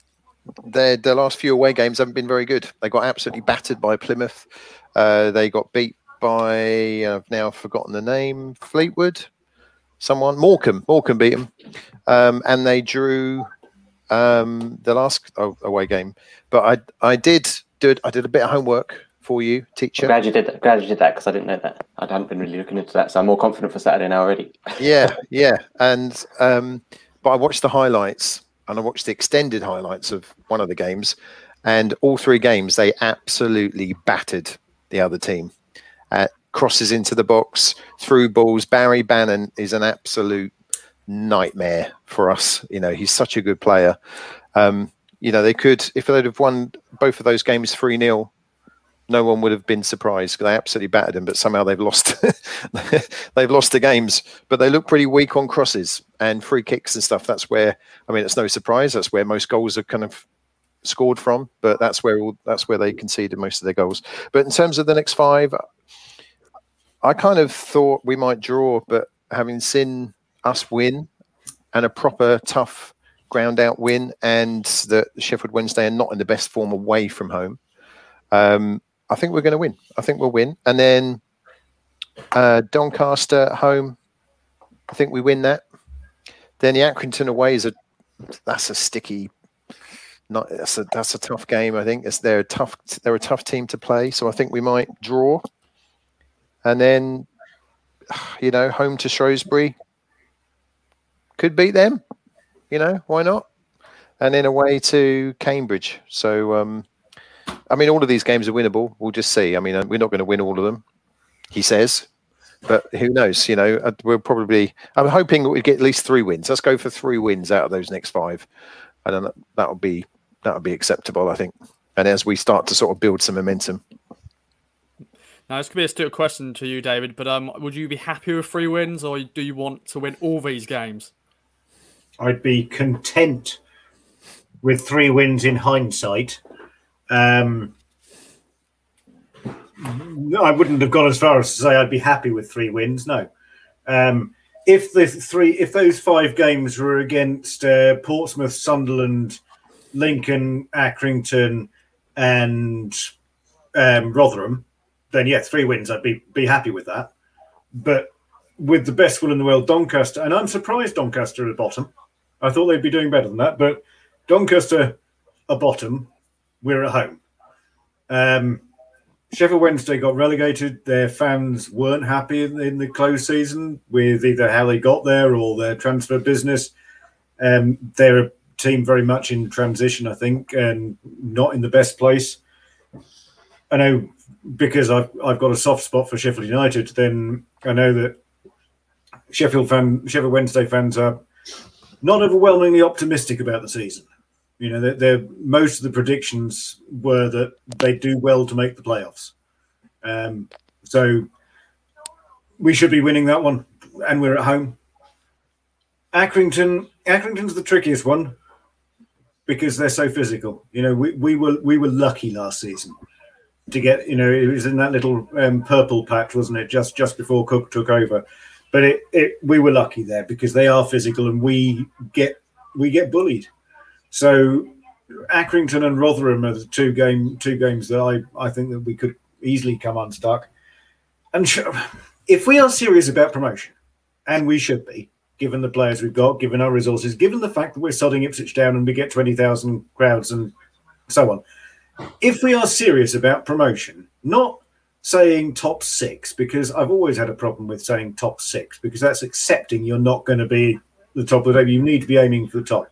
their their last few away games haven't been very good. They got absolutely battered by Plymouth. Uh, they got beat by, I've now forgotten the name, Fleetwood. Someone, Morecambe, Morecambe beat them, um, and they drew um, the last oh, away game. But I, I did do it. I did a bit of homework for you, teacher. I'm glad you did that. Glad you did that because I didn't know that. I hadn't been really looking into that, so I'm more confident for Saturday now already. yeah, yeah, and um, but I watched the highlights and I watched the extended highlights of one of the games, and all three games they absolutely battered the other team. Uh, crosses into the box, through balls. Barry Bannon is an absolute nightmare for us. You know, he's such a good player. Um, you know, they could, if they'd have won both of those games three nil, no one would have been surprised because they absolutely battered them, but somehow they've lost they've lost the games. But they look pretty weak on crosses and free kicks and stuff. That's where, I mean, it's no surprise. That's where most goals are kind of scored from, but that's where all, that's where they conceded most of their goals. But in terms of the next five, I kind of thought we might draw, but having seen us win and a proper tough ground out win, and that Sheffield Wednesday are not in the best form away from home, um, I think we're going to win. I think we'll win. And then uh, Doncaster at home, I think we win that. Then the Accrington away is a that's a sticky, not that's a that's a tough game. I think it's they're a tough they're a tough team to play. So I think we might draw. And then, you know, home to Shrewsbury, could beat them. You know, why not? And then away to Cambridge. So. Um, I mean, all of these games are winnable. We'll just see. I mean, we're not going to win all of them, he says, but who knows? You know, we'll probably. I'm hoping we get at least three wins. Let's go for three wins out of those next five, and then that'll be that'll be acceptable, I think. And as we start to sort of build some momentum. Now, this could be a stupid question to you, David, but um, would you be happy with three wins, or do you want to win all these games? I'd be content with three wins in hindsight. Um, no, I wouldn't have gone as far as to say I'd be happy with three wins. No, um, if the three, if those five games were against uh, Portsmouth, Sunderland, Lincoln, Accrington, and um, Rotherham, then yeah, three wins. I'd be be happy with that. But with the best will in the world, Doncaster, and I'm surprised Doncaster at the bottom. I thought they'd be doing better than that, but Doncaster a bottom. We're at home. Um, Sheffield Wednesday got relegated. Their fans weren't happy in, in the closed season with either how they got there or their transfer business. Um, they're a team very much in transition, I think, and not in the best place. I know because I've I've got a soft spot for Sheffield United. Then I know that Sheffield fan Sheffield Wednesday fans are not overwhelmingly optimistic about the season. You know, they're, they're, most of the predictions were that they do well to make the playoffs. Um, so we should be winning that one, and we're at home. Accrington, Accrington's the trickiest one because they're so physical. You know, we, we were we were lucky last season to get. You know, it was in that little um, purple patch, wasn't it? Just just before Cook took over, but it, it we were lucky there because they are physical, and we get we get bullied. So Accrington and Rotherham are the two game two games that I, I think that we could easily come unstuck. And sh- if we are serious about promotion, and we should be, given the players we've got, given our resources, given the fact that we're sodding Ipswich down and we get twenty thousand crowds and so on, if we are serious about promotion, not saying top six, because I've always had a problem with saying top six, because that's accepting you're not going to be the top of the table. You need to be aiming for the top.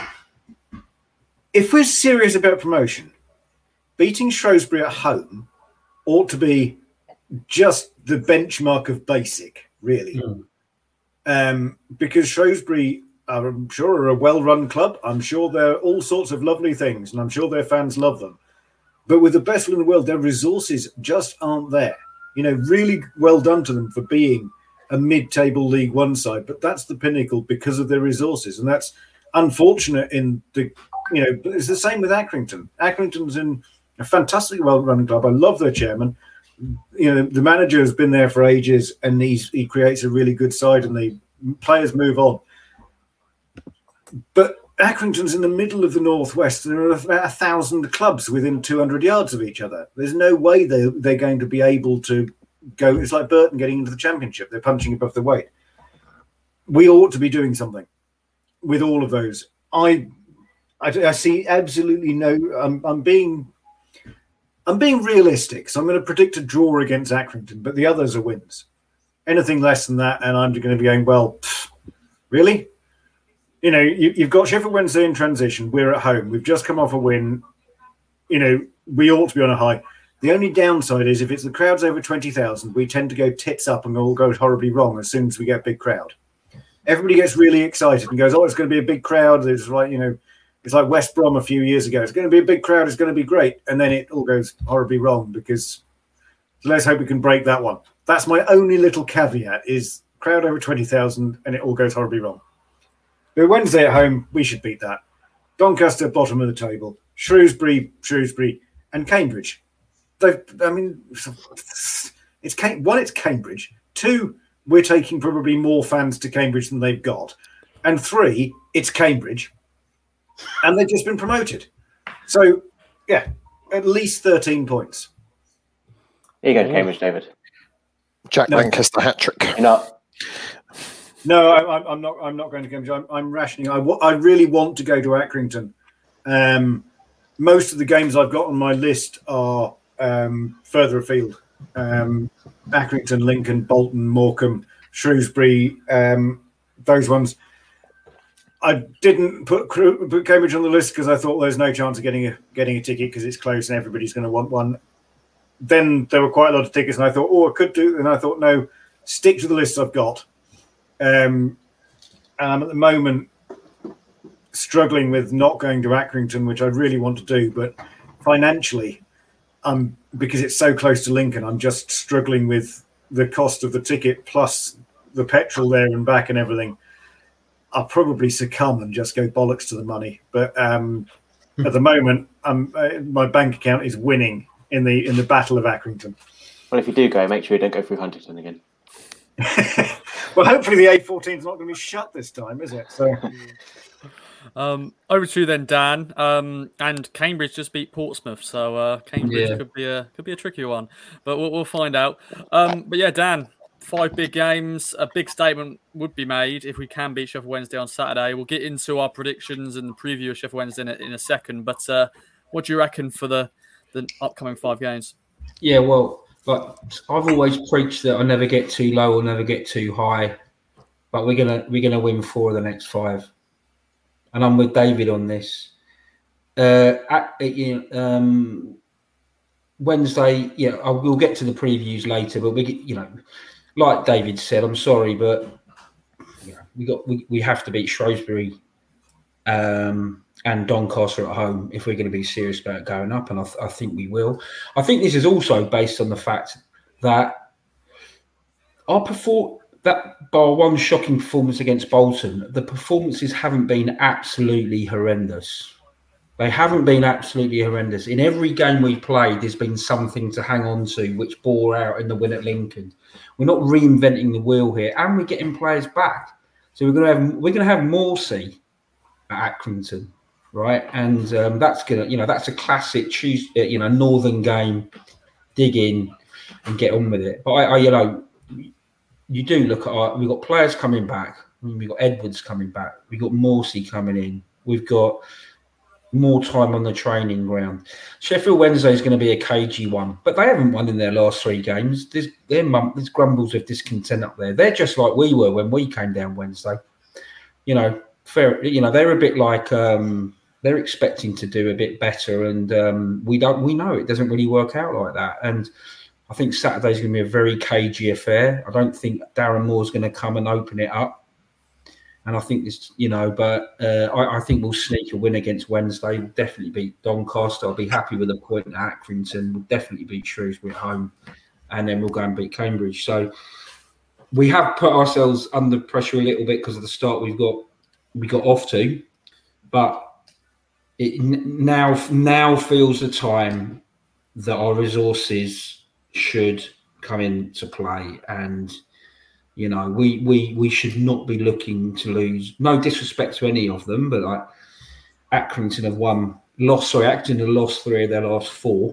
If we're serious about promotion, beating Shrewsbury at home ought to be just the benchmark of basic, really. Mm. Um, because Shrewsbury, are, I'm sure, are a well-run club. I'm sure they're all sorts of lovely things, and I'm sure their fans love them. But with the best in the world, their resources just aren't there. You know, really well done to them for being a mid-table League One side, but that's the pinnacle because of their resources, and that's unfortunate in the... You know, it's the same with Accrington. Accrington's in a fantastically well-run club. I love their chairman. You know, the manager has been there for ages, and he's, he creates a really good side, and the players move on. But Accrington's in the middle of the northwest, and there are about a thousand clubs within two hundred yards of each other. There's no way they they're going to be able to go. It's like Burton getting into the Championship. They're punching above their weight. We ought to be doing something with all of those. I. I, I see absolutely no. I'm, I'm being, I'm being realistic. So I'm going to predict a draw against Accrington, but the others are wins. Anything less than that, and I'm going to be going, well, pff, really? You know, you, you've got Sheffield Wednesday in transition. We're at home. We've just come off a win. You know, we ought to be on a high. The only downside is if it's the crowd's over twenty thousand, we tend to go tits up and all go horribly wrong as soon as we get a big crowd. everybody gets really excited and goes, "Oh, it's going to be a big crowd." It's like, you know, it's like West Brom a few years ago. It's going to be a big crowd. It's going to be great, and then it all goes horribly wrong because. So let's hope we can break that one. That's my only little caveat: is crowd over twenty thousand, and it all goes horribly wrong. But Wednesday at home, we should beat that. Doncaster, bottom of the table. Shrewsbury, Shrewsbury, and Cambridge. They've, I mean, it's one, it's Cambridge. Two, we're taking probably more fans to Cambridge than they've got. And three, it's Cambridge. And they've just been promoted. So, yeah, at least thirteen points. Here you go, Cambridge, David. Jack No. Lancaster hat trick. You're not. No, I, I'm not. I'm not going to Cambridge. I'm, I'm rationing. I, w- I really want to go to Accrington. Um, most of the games I've got on my list are um, further afield. Um, Accrington, Lincoln, Bolton, Morecambe, Shrewsbury. Um, those ones. I didn't put, put Cambridge on the list because I thought there's no chance of getting a getting a ticket because it's close and everybody's going to want one. Then there were quite a lot of tickets, and I thought, oh, I could do. And I thought, no, stick to the list I've got. Um, and I'm at the moment struggling with not going to Accrington, which I really want to do, but financially, um, because it's so close to Lincoln, I'm just struggling with the cost of the ticket plus the petrol there and back and everything. I'll probably succumb and just go bollocks to the money. But um, at the moment, um, uh, my bank account is winning in the in the Battle of Accrington. Well, if you do go, make sure you don't go through Huntington again. Well, hopefully the A fourteen is not going to be shut this time, is it? So, Um, over to you then, Dan. Um, and Cambridge just beat Portsmouth, so uh, Cambridge Yeah. could be a could be a tricky one, but we'll, we'll find out. Um, but yeah, Dan, five big games. A big statement would be made if we can beat Sheffield Wednesday on Saturday. We'll get into our predictions and the preview of Sheffield Wednesday in a, in a second. But uh, what do you reckon for the the upcoming five games? Yeah, well, like I've always preached that I never get too low or never get too high, but we're gonna we're gonna win four of the next five, and I'm with David on this. Uh, at, you know, um, Wednesday, yeah, I will get to the previews later, but we, get, you know, like David said, I'm sorry, but you know, we got we, we have to beat Shrewsbury. Um, and Doncaster at home if we're going to be serious about going up, and I, th- I think we will. I think this is also based on the fact that our perform that bar one shocking performance against Bolton, the performances haven't been absolutely horrendous. They haven't been absolutely horrendous. In every game we've played, there's been something to hang on to, which bore out in the win at Lincoln. We're not reinventing the wheel here, and we're getting players back. So we're going to have we're going to have Morsey at Accrington. Right, and um, that's gonna, you know, that's a classic, choose, uh, you know, northern game. Dig in and get on with it. But I, I you know, you do look at our. We've got players coming back. I mean, we've got Edwards coming back. We've got Morsey coming in. We've got more time on the training ground. Sheffield Wednesday is going to be a cagey one, but they haven't won in their last three games. There's, there's grumbles of discontent up there. They're just like we were when we came down Wednesday. You know, fair. You know, they're a bit like. Um, They're expecting to do a bit better, and um, we don't. We know it doesn't really work out like that. And I think Saturday's going to be a very cagey affair. I don't think Darren Moore's going to come and open it up. And I think this, you know, but uh, I, I think we'll sneak a win against Wednesday. We'll definitely beat Doncaster. I'll be happy with a point at Accrington. We'll definitely beat Shrewsbury at home, and then we'll go and beat Cambridge. So we have put ourselves under pressure a little bit because of the start we've got. We got off to, but. It now now feels the time that our resources should come into play, and you know we we we should not be looking to lose. No disrespect to any of them, but like Accrington have won, lost. Sorry, Accrington have lost three of their last four,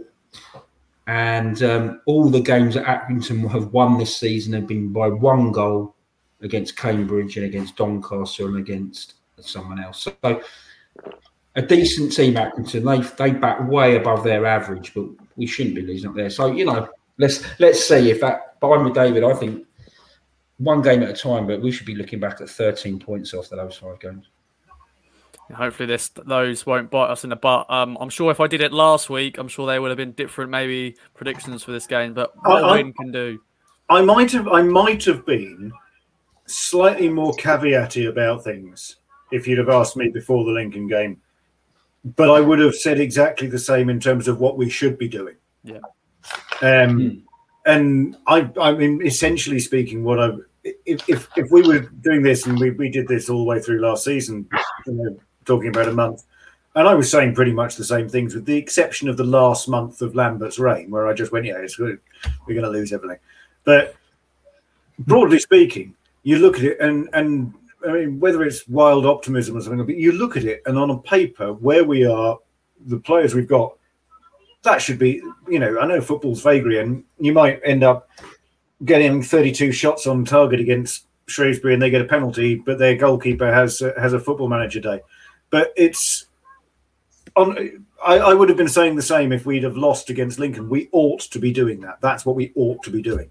and um, all the games that Accrington have won this season have been by one goal against Cambridge and against Doncaster and against someone else. So. A decent team, Accrington. They they back way above their average, but we shouldn't be losing up there. So you know, let's let's see if that. But I'm with David. I think one game at a time, but we should be looking back at thirteen points after those five games. Hopefully, this those won't bite us in the butt. Um, I'm sure if I did it last week, I'm sure they would have been different, maybe predictions for this game. But what I, a I, win can do. I might have I might have been slightly more caveaty about things if you'd have asked me before the Lincoln game. But I would have said exactly the same in terms of what we should be doing. Yeah. Um, Hmm. And I, I mean, essentially speaking, what I if if, if we were doing this and we, we did this all the way through last season, you know, talking about a month, and I was saying pretty much the same things, with the exception of the last month of Lambert's reign, where I just went, yeah, it's good. We're going to lose everything. But broadly speaking, you look at it, and and I mean, whether it's wild optimism or something, but you look at it, and on a paper, where we are, the players we've got, that should be, you know, I know football's vagary, and you might end up getting thirty-two shots on target against Shrewsbury and they get a penalty, but their goalkeeper has uh, has a football manager day. But it's on. I, I would have been saying the same if we'd have lost against Lincoln. We ought to be doing that. That's what we ought to be doing.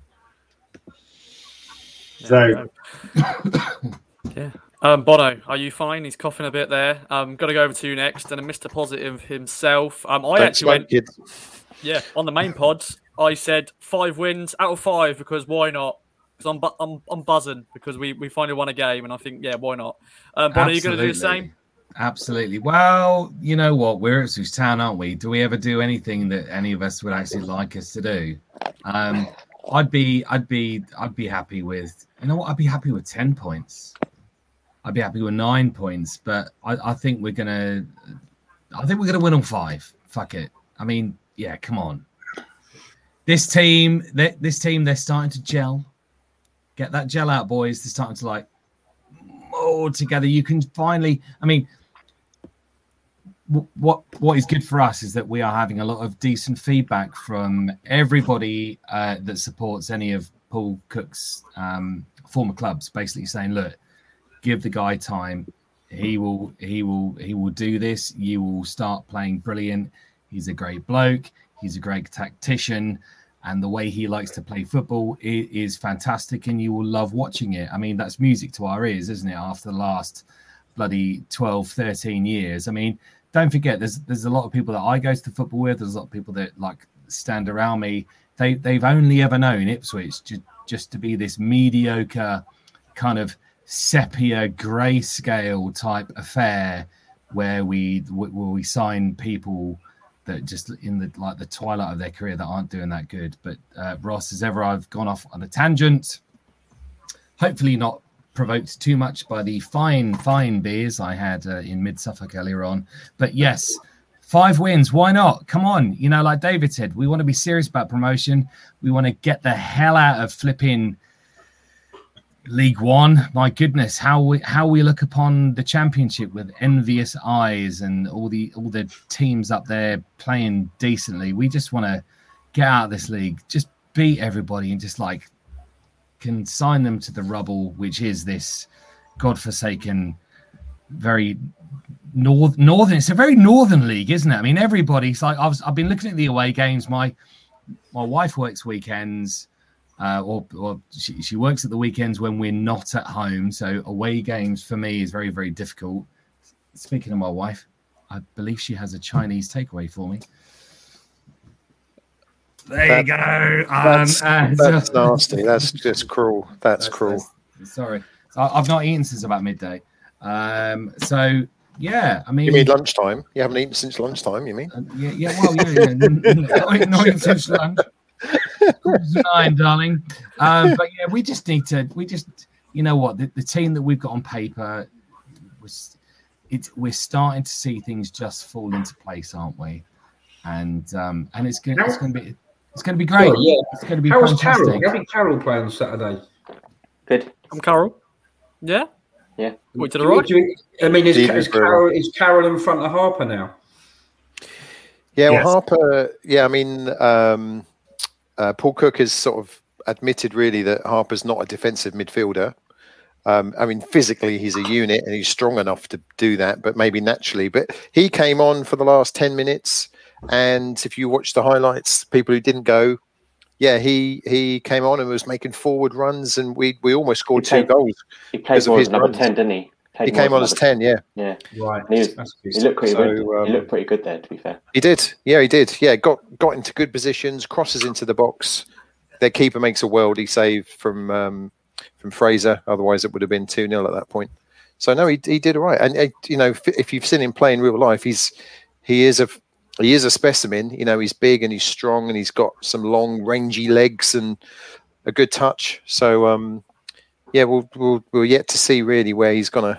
So, yeah. Um, Bono, are you fine? He's coughing a bit there. Um, got to go over to you next, and then Mister Positive himself. Um, I Don't actually went, smoke, kids. yeah, on the main pods. I said five wins out of five because why not? Because I'm, bu- I'm I'm buzzing because we, we finally won a game, and I think yeah, why not? Um, Bono, are you going to do the same? Absolutely. Well, you know what? We're Ipswich Town, aren't we? Do we ever do anything that any of us would actually like us to do? Um, I'd be, I'd be, I'd be happy with. You know what? I'd be happy with ten points. I'd be happy with nine points, but I, I think we're gonna. I think we're gonna win all five. Fuck it. I mean, yeah, come on. This team, this team, they're starting to gel. Get that gel out, boys. They're starting to like mold together. You can finally. I mean, what what is good for us is that we are having a lot of decent feedback from everybody uh, that supports any of Paul Cook's um, former clubs. Basically saying, look, give the guy time. He will, he will, he will do this. You will start playing brilliant. He's a great bloke. He's a great tactician. And the way he likes to play football is, is fantastic. And you will love watching it. I mean, that's music to our ears, isn't it? After the last bloody twelve, thirteen years. I mean, don't forget, there's there's a lot of people that I go to football with. There's a lot of people that like stand around me. They, they've only ever known Ipswich just, just to be this mediocre kind of sepia grayscale type affair where we where we sign people that just in the like the twilight of their career that aren't doing that good. But uh, Ross, as ever, I've gone off on a tangent. Hopefully not provoked too much by the fine fine beers I had uh, in Mid Suffolk earlier on. But yes, five wins. Why not? Come on, you know, like David said, we want to be serious about promotion. We want to get the hell out of flipping League One. My goodness, how we how we look upon the Championship with envious eyes, and all the all the teams up there playing decently. We just want to get out of this league, just beat everybody, and just like consign them to the rubble, which is this godforsaken, very north northern. It's a very northern league, isn't it? I mean, everybody's like I've I've been looking at the away games. My my wife works weekends. Uh, or or she, she works at the weekends when we're not at home. So away games for me is very, very difficult. Speaking of my wife, I believe she has a Chinese takeaway for me. There That- you go. That's, Um, and, that's uh, nasty. That's just cruel. That's, that's- cruel. that's- sorry. So I- I've not eaten since about midday. Um, so, yeah, I mean... You mean lunchtime? You haven't eaten since lunchtime, you mean? Uh, yeah, yeah, well, yeah, yeah. not, not eaten since lunch. Nine, darling. Um, but yeah, we just need to. We just, you know what, the, the team that we've got on paper, was, it, we're starting to see things just fall into place, aren't we? And um, and it's going, it's going to be, it's going to be great. Oh, yeah. It's going to be How was fantastic. Carol? How did Carol play on Saturday? Good. I'm Carol. Yeah. Yeah. We to the Do you- right. do you- I mean, is, Steve is is very Carol is Carol in front of Harper now? Yeah, well, Yes. Harper. Yeah, I mean, um, uh, Paul Cook has sort of admitted really that Harper's not a defensive midfielder. Um, I mean, physically he's a unit and he's strong enough to do that, but maybe naturally. But he came on for the last ten minutes, and if you watch the highlights, people who didn't go, yeah, he he came on and was making forward runs, and we we almost scored He two played- goals. He Because played of more his as number runs. ten, didn't he? Played He more came on as number ten, yeah. Yeah. Right. He, was, That's he looked pretty So, good. um, he looked pretty good there, to be fair. He did. Yeah, he did. Yeah, got got into good positions, crosses into the box. Their keeper makes a worldie save from um, from Fraser. Otherwise, it would have been two nil at that point. So no, he he did all right. And uh, you know, if, if you've seen him play in real life, he's he is a he is a specimen. You know, he's big and he's strong and he's got some long, rangy legs and a good touch. So um, yeah, we'll we'll we're yet to see really where he's gonna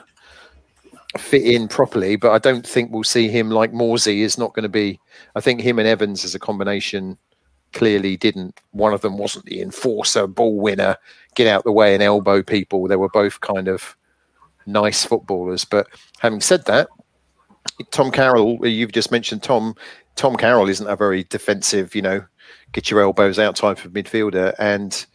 fit in properly. But I don't think we'll see him like Morsey is not going to be. I think him and Evans as a combination clearly didn't. One of them wasn't the enforcer, ball winner, get out the way and elbow people. They were both kind of nice footballers. But having said that, Tom Carroll, you've just mentioned Tom. Tom Carroll isn't a very defensive, you know, get your elbows out type of midfielder, and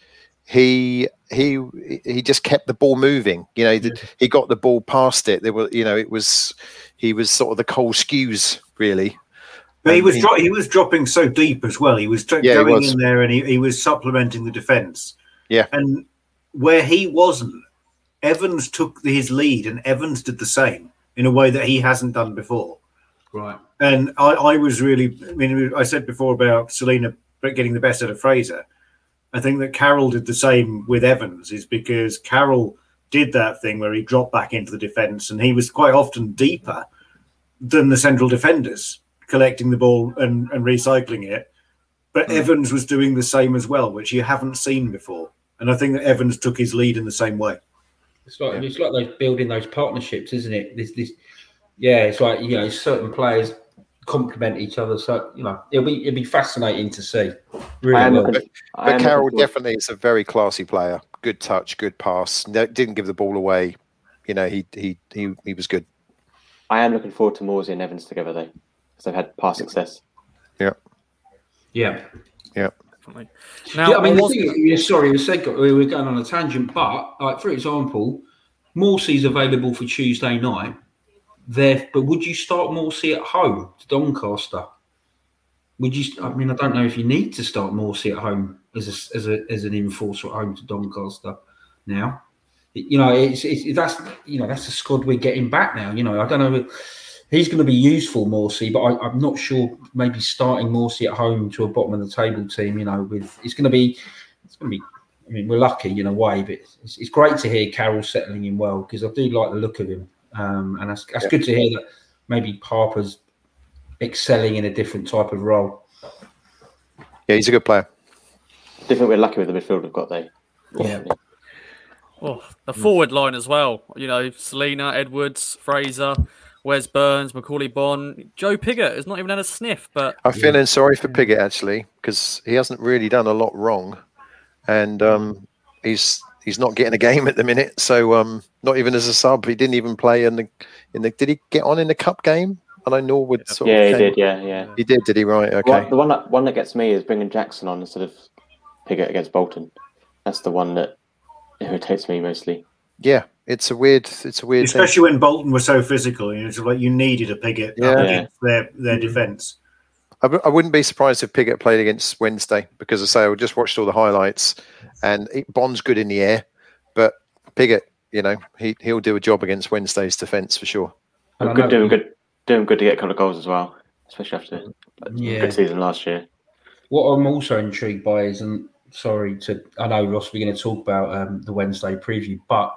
he he he just kept the ball moving. You know, he, he got the ball past it. There were, you know, it was he was sort of the Cole Skews really. But he was dro- he was dropping so deep as well. He was t- yeah, going he was. in there and he, he was supplementing the defence. Yeah, and where he wasn't, Evans took his lead, and Evans did the same in a way that he hasn't done before. Right. And I, I was really, I mean, I said before about Selena getting the best out of Fraser. I think that Carroll did the same with Evans, is because Carroll did that thing where he dropped back into the defence, and he was quite often deeper than the central defenders, collecting the ball and, and recycling it. But mm. Evans was doing the same as well, which you haven't seen before. And I think that Evans took his lead in the same way. It's like yeah. it's like those building those partnerships, isn't it? This, this, yeah. It's like, you know, certain players complement each other. So, you know, it'll be it'll be fascinating to see. Really, well. But, but Carroll definitely is a very classy player. Good touch, good pass. No, didn't give the ball away. You know, he he he he was good. I am looking forward to Morsey and Evans together though, because they've had past success. Yeah. Yeah. Yeah. Now, yeah, I mean, the thing is, sorry, we were going on a tangent, but like, for example, Morsey's available for Tuesday night. There, but would you start Morsey at home to Doncaster? Would you? I mean, I don't know if you need to start Morsey at home as a, as a as an enforcer at home to Doncaster now. You know, it's, it's that's you know that's the squad we're getting back now. You know, I don't know. He's going to be useful, Morsey, but I, I'm not sure. Maybe starting Morsey at home to a bottom of the table team, you know, with it's going to be, it's going to be. I mean, we're lucky in a way, but it's, it's great to hear Carroll settling in well, because I do like the look of him, um, and that's, that's yeah. good to hear that maybe Harper's excelling in a different type of role. Yeah, he's a good player. I think we're lucky with the midfield we've got there. Yeah. Oh, the forward line as well. You know, Selena, Edwards, Fraser, Wes Burns, Macaulay Bonne, Joe Pigott has not even had a sniff. But I'm feeling sorry for Pigott actually, because he hasn't really done a lot wrong, and um, he's he's not getting a game at the minute. So um, not even as a sub, he didn't even play in the in the. Did he get on in the cup game? I know Norwood sort yeah, of. Yeah, came. he did. Yeah, yeah. He did. Did he? Right. Okay. Well, the one that one that gets me is bringing Jackson on instead of Pigott against Bolton. That's the one that irritates me mostly. Yeah, it's a weird. It's a weird. Especially thing. when Bolton were so physical. You know, it's like you needed a Pigott yeah. up against their their mm-hmm. defence. I, w- I wouldn't be surprised if Pigott played against Wednesday, because I say I just watched all the highlights, and Bond's good in the air, but Pigott, you know, he he'll do a job against Wednesday's defence for sure. And good, doing good, doing good to get a couple of goals as well, especially after a yeah. good season last year. What I'm also intrigued by is, and sorry to, I know Ross, we're going to talk about um, the Wednesday preview, but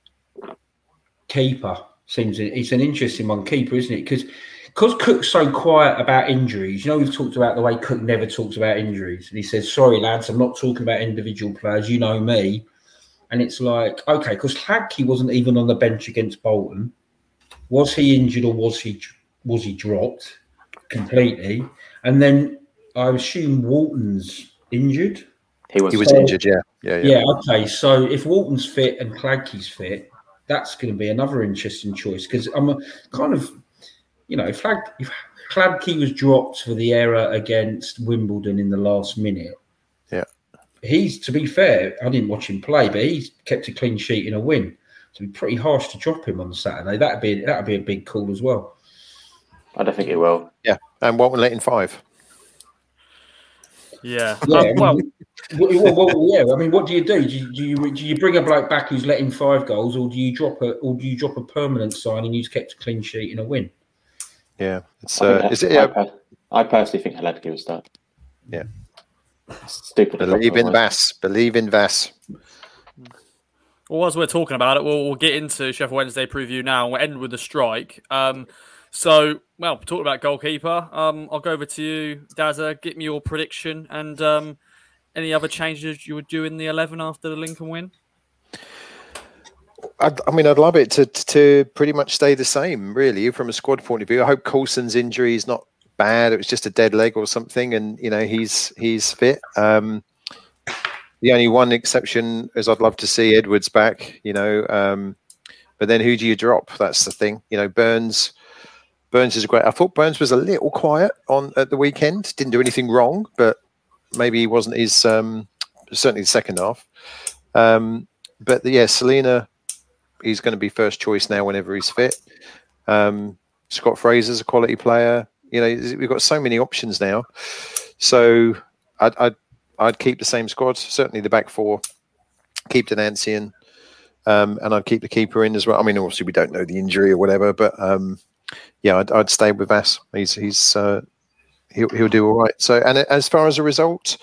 keeper seems it's an interesting one. Keeper, isn't it? Because because Cook's so quiet about injuries. You know, we've talked about the way Cook never talks about injuries, and he says, "Sorry, lads, I'm not talking about individual players. You know me." And it's like, okay, because Hladky wasn't even on the bench against Bolton. Was he injured or was he was he dropped completely? And then I assume Walton's injured. He was, he was so, injured, yeah. yeah. Yeah, yeah. Okay, so if Walton's fit and Hladky's fit, that's going to be another interesting choice, because I'm a, kind of, you know, if, Hlag, if Hladky was dropped for the error against Wimbledon in the last minute, yeah, he's, to be fair, I didn't watch him play, but he's kept a clean sheet in a win. So it'd be pretty harsh to drop him on Saturday. That'd be that'd be a big call as well. I don't think it will. Yeah, and Walton let in five. Yeah. Yeah, Um, I mean, well, well, well, yeah. I mean, what do you do? Do you, do you do you bring a bloke back who's letting five goals, or do you drop a or do you drop a permanent signing who's kept a clean sheet in a win? Yeah, it's. I, Uh, is it, I, uh, per- I personally think Hladky will start. Yeah. Stupid. Believe in Vass. Believe in Vass. Well, as we're talking about it, we'll, we'll get into Sheffield Wednesday preview now, and we'll end with the strike. Um, so, well, talking about goalkeeper, um, I'll go over to you, Dazza. Give me your prediction and um, any other changes you would do in the eleven after the Lincoln win. I'd, I mean, I'd love it to to pretty much stay the same, really, from a squad point of view. I hope Coulson's injury is not bad. It was just a dead leg or something, and you know he's he's fit. Um, the only one exception is I'd love to see Edwards back. You know, um, but then who do you drop? That's the thing. You know, Burns. Burns is great. I thought Burns was a little quiet on at the weekend. Didn't do anything wrong, but maybe he wasn't his. Um, certainly the second half. Um, but yeah, Selena. He's going to be first choice now whenever he's fit. Um, Scott Fraser's a quality player. You know, we've got so many options now. So I'd, I'd, I'd keep the same squad. Certainly the back four. Keep Denantian. Um, and I'd keep the keeper in as well. I mean, obviously we don't know the injury or whatever, but um, yeah, I'd, I'd stay with Vass. He's he's uh, he'll he'll do all right. So, and as far as a result,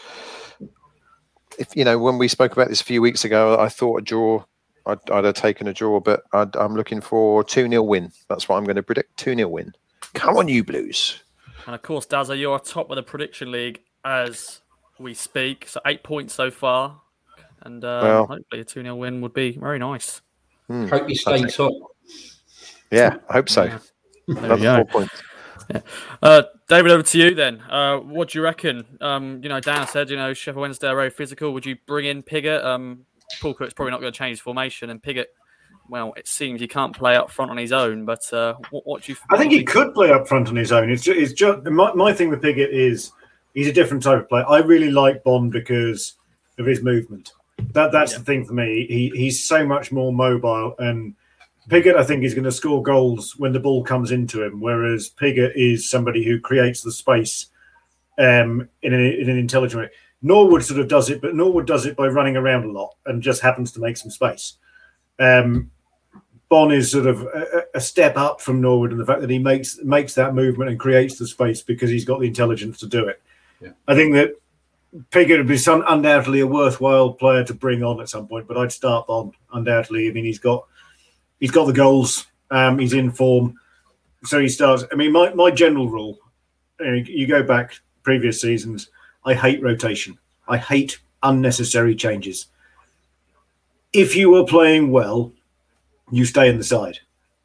if you know, when we spoke about this a few weeks ago, I thought a draw. I'd, I'd have taken a draw, but I'd, I'm looking for two nil win. That's what I'm going to predict. two nil win. Come on, you Blues. And of course, Dazza, you're top of the prediction league as we speak. So eight points so far. And uh, well, hopefully a two nil win would be very nice. Hmm, hope you stay top. Yeah, I hope so. Yeah. There we go. Four points. Yeah. Uh, David, over to you then. Uh, what do you reckon? Um, you know, Dan said, you know, Sheffield Wednesday are very physical. Would you bring in Pigott? Um, Paul Cook's probably not going to change his formation, and Pigott, well, it seems he can't play up front on his own. But uh, what, what do you? I think he think? could play up front on his own. It's just, it's just my, my thing with Pigott is he's a different type of player. I really like Bond because of his movement. That that's yeah. the thing for me. He he's so much more mobile, and Pigott I think is going to score goals when the ball comes into him. Whereas Pigott is somebody who creates the space um, in, a, in an intelligent way. Norwood sort of does it, but Norwood does it by running around a lot and just happens to make some space. Um, Bon is sort of a, a step up from Norwood in the fact that he makes makes that movement and creates the space because he's got the intelligence to do it. Yeah. I think that Pigott would be some, undoubtedly a worthwhile player to bring on at some point, but I'd start Bon undoubtedly. I mean, he's got he's got the goals, um, he's in form, so he starts. I mean, my my general rule, you go back previous seasons. I hate rotation. I hate unnecessary changes. If you are playing well, you stay in the side.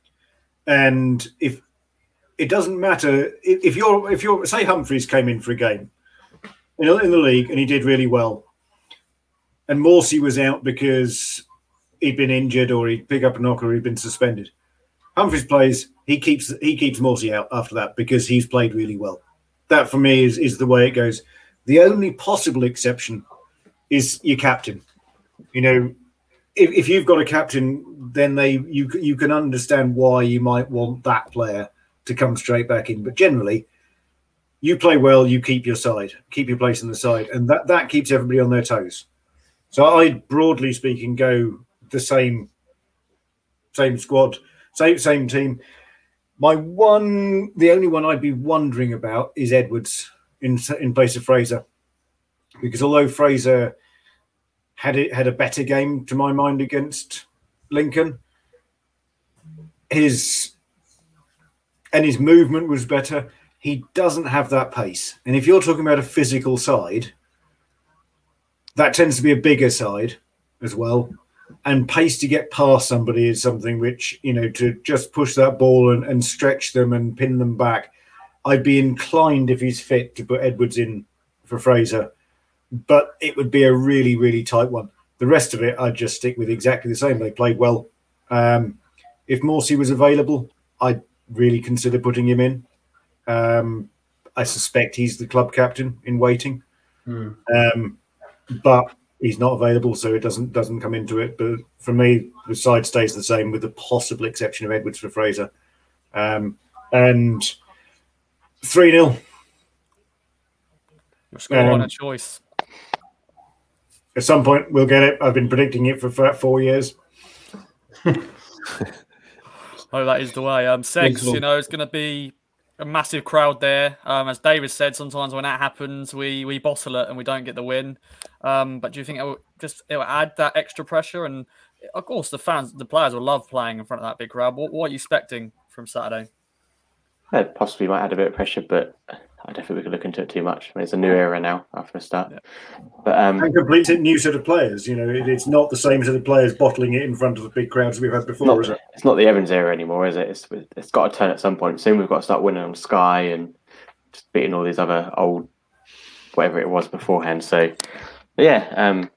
And if it doesn't matter, if you're, if you're, say Humphreys came in for a game in, in the league and he did really well, and Morsey was out because he'd been injured or he'd pick up a knock or he'd been suspended. Humphreys plays, he keeps he keeps Morsey out after that because he's played really well. That for me is, is the way it goes. The only possible exception is your captain. You know, if, if you've got a captain, then they you you can understand why you might want that player to come straight back in. But generally, you play well, you keep your side, keep your place in the side, and that, that keeps everybody on their toes. So I, broadly speaking, go the same same squad, same same team. My one, the only one I'd be wondering about is Edwards. In in place of Fraser, because although Fraser had it had a better game to my mind against Lincoln, his and his movement was better. He doesn't have that pace, and if you're talking about a physical side, that tends to be a bigger side as well. And pace to get past somebody is something which, you know, to just push that ball and, and stretch them and pin them back. I'd be inclined, if he's fit, to put Edwards in for Fraser, but it would be a really, really tight one. The rest of it, I'd just stick with exactly the same. They played well. Um, if Morsey was available, I'd really consider putting him in. Um, I suspect he's the club captain in waiting, mm. um, but he's not available, so it doesn't doesn't come into it. But for me, the side stays the same, with the possible exception of Edwards for Fraser. Um, and three nil. Your score um, on a choice. At some point, we'll get it. I've been predicting it for four years. Oh, that is the way. Um, Sex, you know, it's going to be a massive crowd there. Um, as David said, sometimes when that happens, we we bottle it and we don't get the win. Um, but do you think it will just it will add that extra pressure? And of course, the fans, the players will love playing in front of that big crowd. What, what are you expecting from Saturday? Yeah, possibly might add a bit of pressure, but I don't think we could look into it too much. I mean, it's a new era now after a start. Yeah. But um, and complete new set of players. You know, it, it's not the same set of players bottling it in front of the big crowds we've had before, not, is it? It's not the Evans era anymore, is it? It's it's got to turn at some point. Soon we've got to start winning on Sky and just beating all these other old whatever it was beforehand. So, yeah, um,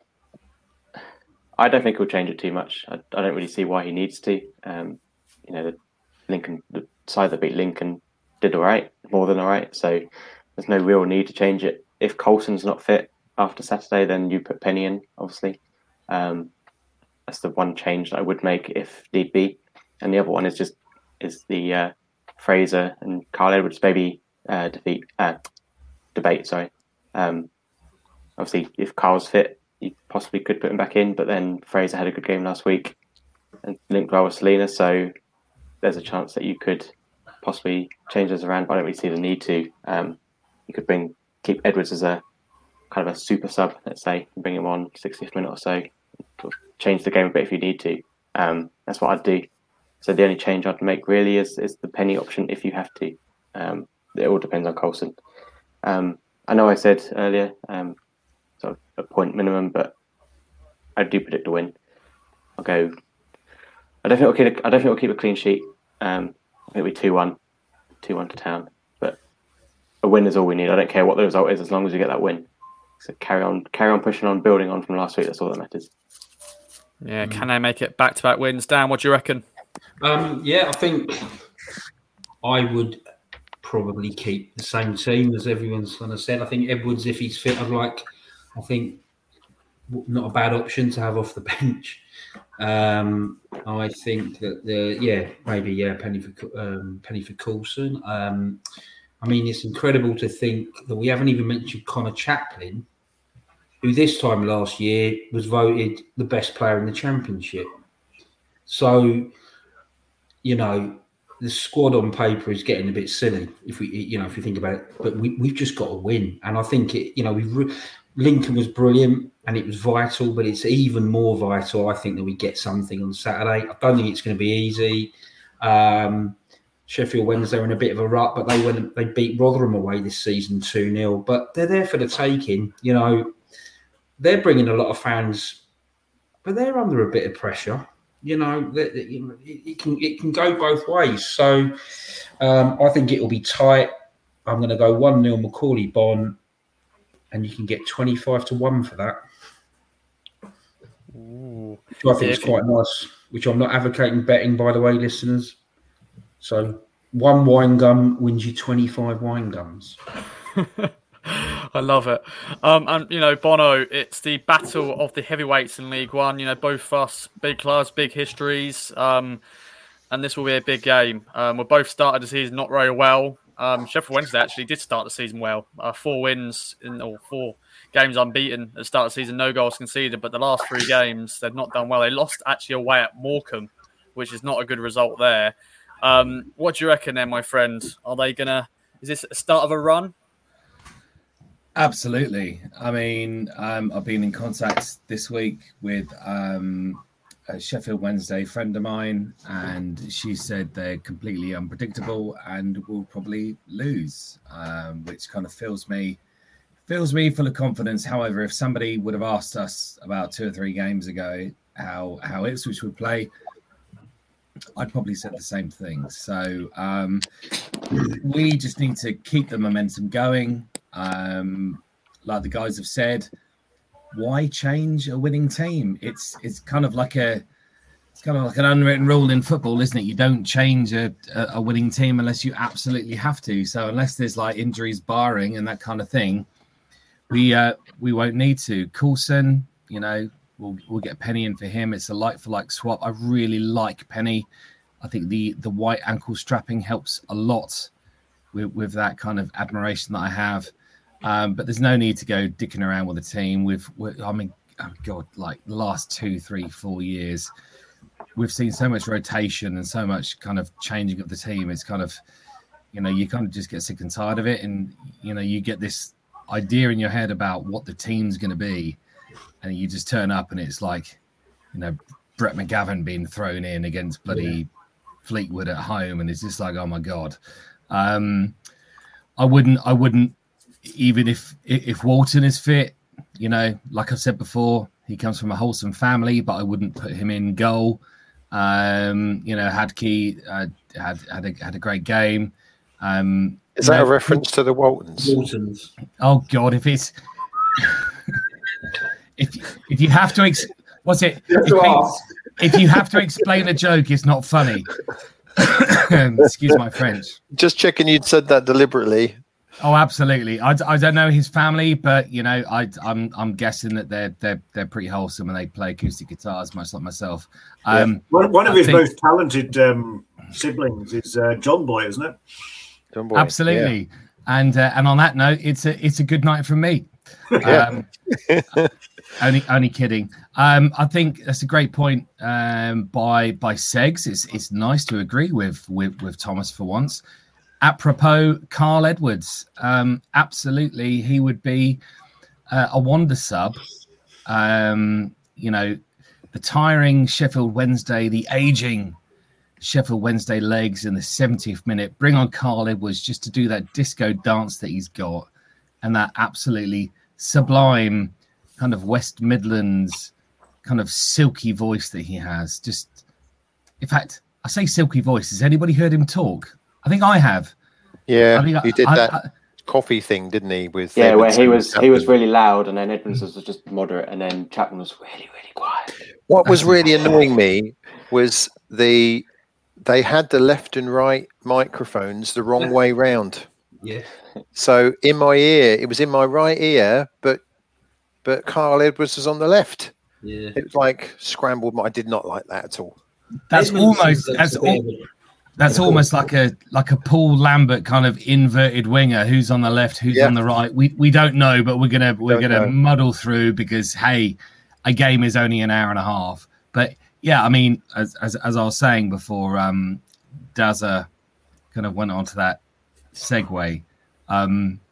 I don't think he'll change it too much. I, I don't really see why he needs to. Um, you know, the Lincoln, the side that beat Lincoln did all right, more than all right. So there's no real need to change it. If Coulson's not fit after Saturday, then you put Penny in, obviously. Um, that's the one change that I would make if need be. And the other one is just is the uh, Fraser and Carl Edwards maybe uh, defeat uh, debate. Sorry. Um, obviously, if Carl's fit, you possibly could put him back in. But then Fraser had a good game last week and linked well with Selena, so there's a chance that you could possibly change those around, but I don't really see the need to. Um, you could bring keep Edwards as a kind of a super sub, let's say, and bring him on sixtieth minute or so, change the game a bit if you need to. Um, that's what I'd do. So the only change I'd make really is is the Penny option if you have to. Um, it all depends on Coulson. Um, I know I said earlier um, sort of a point minimum, but I do predict a win. I'll go. I don't think I'll keep. A, I don't think I'll keep a clean sheet. Um, I think it'll be two one, two one to Town. But a win is all we need. I don't care what the result is, as long as we get that win. So carry on, carry on pushing on, building on from last week. That's all that matters. Yeah, can they make it back-to-back wins? Dan, what do you reckon? Um, yeah, I think I would probably keep the same team as everyone's kind of said. I think Edwards, if he's fit, I'd like. I think not a bad option to have off the bench. Um, I think that the yeah maybe yeah Penny for um, Penny for Coulson. Um, I mean, it's incredible to think that we haven't even mentioned Connor Chaplin, who this time last year was voted the best player in the championship. So, you know, the squad on paper is getting a bit silly if we you know if you think about it. But we we've just got to win, and I think it you know we've. Re- Lincoln was brilliant and it was vital, but it's even more vital, I think, that we get something on Saturday. I don't think it's going to be easy. Um, Sheffield Wednesday are in a bit of a rut, but they went they beat Rotherham away this season two nil. But they're there for the taking. You know, they're bringing a lot of fans, but they're under a bit of pressure. You know, it, it can it can go both ways. So um, I think it will be tight. I'm going to go one nil Macaulay Bonne. And you can get twenty-five to one for that. Ooh. Which I think yeah, is quite nice. Which I'm not advocating betting, by the way, listeners. So one wine gum wins you twenty-five wine gums. I love it. Um, and, you know, Bono, it's the battle of the heavyweights in League One. You know, both of us, big clubs, big histories. Um, and this will be a big game. Um, we both started the season not very well. Um, Sheffield Wednesday actually did start the season well. Uh, four wins in or four games unbeaten at the start of the season, no goals conceded. But the last three games, they've not done well. They lost actually away at Morecambe, which is not a good result there. Um, what do you reckon then, my friend? Are they going to... Is this a start of a run? Absolutely. I mean, um, I've been in contact this week with... Um, a Sheffield Wednesday friend of mine, and she said they're completely unpredictable and will probably lose, um, which kind of fills me fills me full of confidence. However, if somebody would have asked us about two or three games ago how how Ipswich would play, I'd probably said the same thing. So um, we just need to keep the momentum going. Um, like the guys have said, why change a winning team? It's it's kind of like a it's kind of like an unwritten rule in football, isn't it? You don't change a, a winning team unless you absolutely have to. So unless there's like injuries barring and that kind of thing, we uh, we won't need to. Coulson, you know, we'll we'll get Penny in for him. It's a like for like swap. I really like Penny. I think the the white ankle strapping helps a lot with with that kind of admiration that I have. Um, but there's no need to go dicking around with the team. We've, I mean, oh God, like the last two, three, four years, we've seen so much rotation and so much kind of changing of the team. It's kind of, you know, you kind of just get sick and tired of it. And, you know, you get this idea in your head about what the team's going to be. And you just turn up and it's like, you know, Brett McGavin being thrown in against bloody yeah. Fleetwood at home. And it's just like, oh my God. Um, I wouldn't, I wouldn't, even if, if Walton is fit, you know, like I said before, he comes from a wholesome family, but I wouldn't put him in goal. Um, you know, Hadke uh, had had a, had a great game. Um, is that know, a reference to the Waltons? Waltons. Oh God, if it's if if you have to, ex- what's it? If, if you have to explain a joke, it's not funny. Excuse my French. Just checking you'd said that deliberately. Oh, absolutely. I, I don't know his family, but you know, I, I'm I'm guessing that they're they're they're pretty wholesome and they play acoustic guitars, much like myself. Um, yeah. One, one of I his think, most talented um, siblings is uh, John Boy, isn't it? John Boy. Absolutely. Yeah. And uh, and on that note, it's a it's a good night from me. Um, only only kidding. Um, I think that's a great point um, by by Segs. It's it's nice to agree with with with Thomas for once. Apropos Carl Edwards, um, absolutely, he would be uh, a wonder sub. Um, you know, the tiring Sheffield Wednesday, the aging Sheffield Wednesday legs in the seventieth minute. Bring on Carl Edwards just to do that disco dance that he's got, and that absolutely sublime kind of West Midlands kind of silky voice that he has. Just, in fact, I say silky voice. Has anybody heard him talk? I think I have. Yeah, I think he did I, that I, coffee thing, didn't he? With yeah, Edwards where he was Chapman. he was really loud, and then Edmonds was just moderate, and then Chapman was really really quiet. What was really annoying me was the they had the left and right microphones the wrong way round. Yeah. So in my ear, it was in my right ear, but but Carl Edwards was on the left. Yeah. It was like scrambled. I did not like that at all. That's Edmonds almost is that's a bit all. of a- That's almost like a like a Paul Lambert kind of inverted winger. Who's on the left? Who's Yeah. on the right? We we don't know, but we're gonna we're Don't gonna know. muddle through because hey, a game is only an hour and a half. But yeah, I mean, as as, as I was saying before, um, Dazza kind of went on to that segue. Um,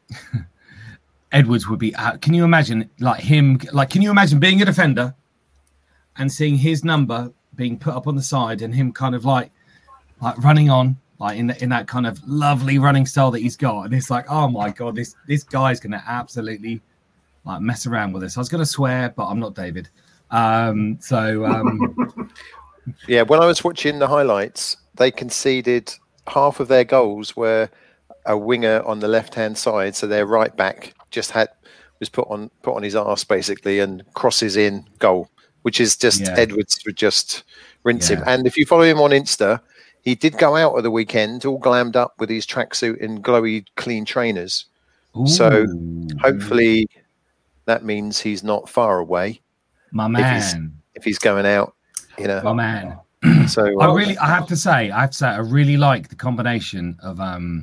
Edwards would be. Uh, can you imagine like him? Like, can you imagine being a defender and seeing his number being put up on the side and him kind of like. Like running on, like in the, in that kind of lovely running style that he's got, and it's like, oh my god, this this guy's gonna absolutely like mess around with us. I was gonna swear, but I'm not David. Um, so um, Yeah, when I was watching the highlights, they conceded half of their goals were a winger on the left hand side, so their right back just had was put on put on his arse basically and crosses in goal, which is just Yeah. Edwards would just rinse him. Yeah. And if you follow him on Insta. He did go out at the weekend, all glammed up with his tracksuit and glowy, clean trainers. So ooh, hopefully that means he's not far away my if he's, man, if he's going out, you my know. man. So I uh, really, I have to say, I have to say, I really like the combination of um,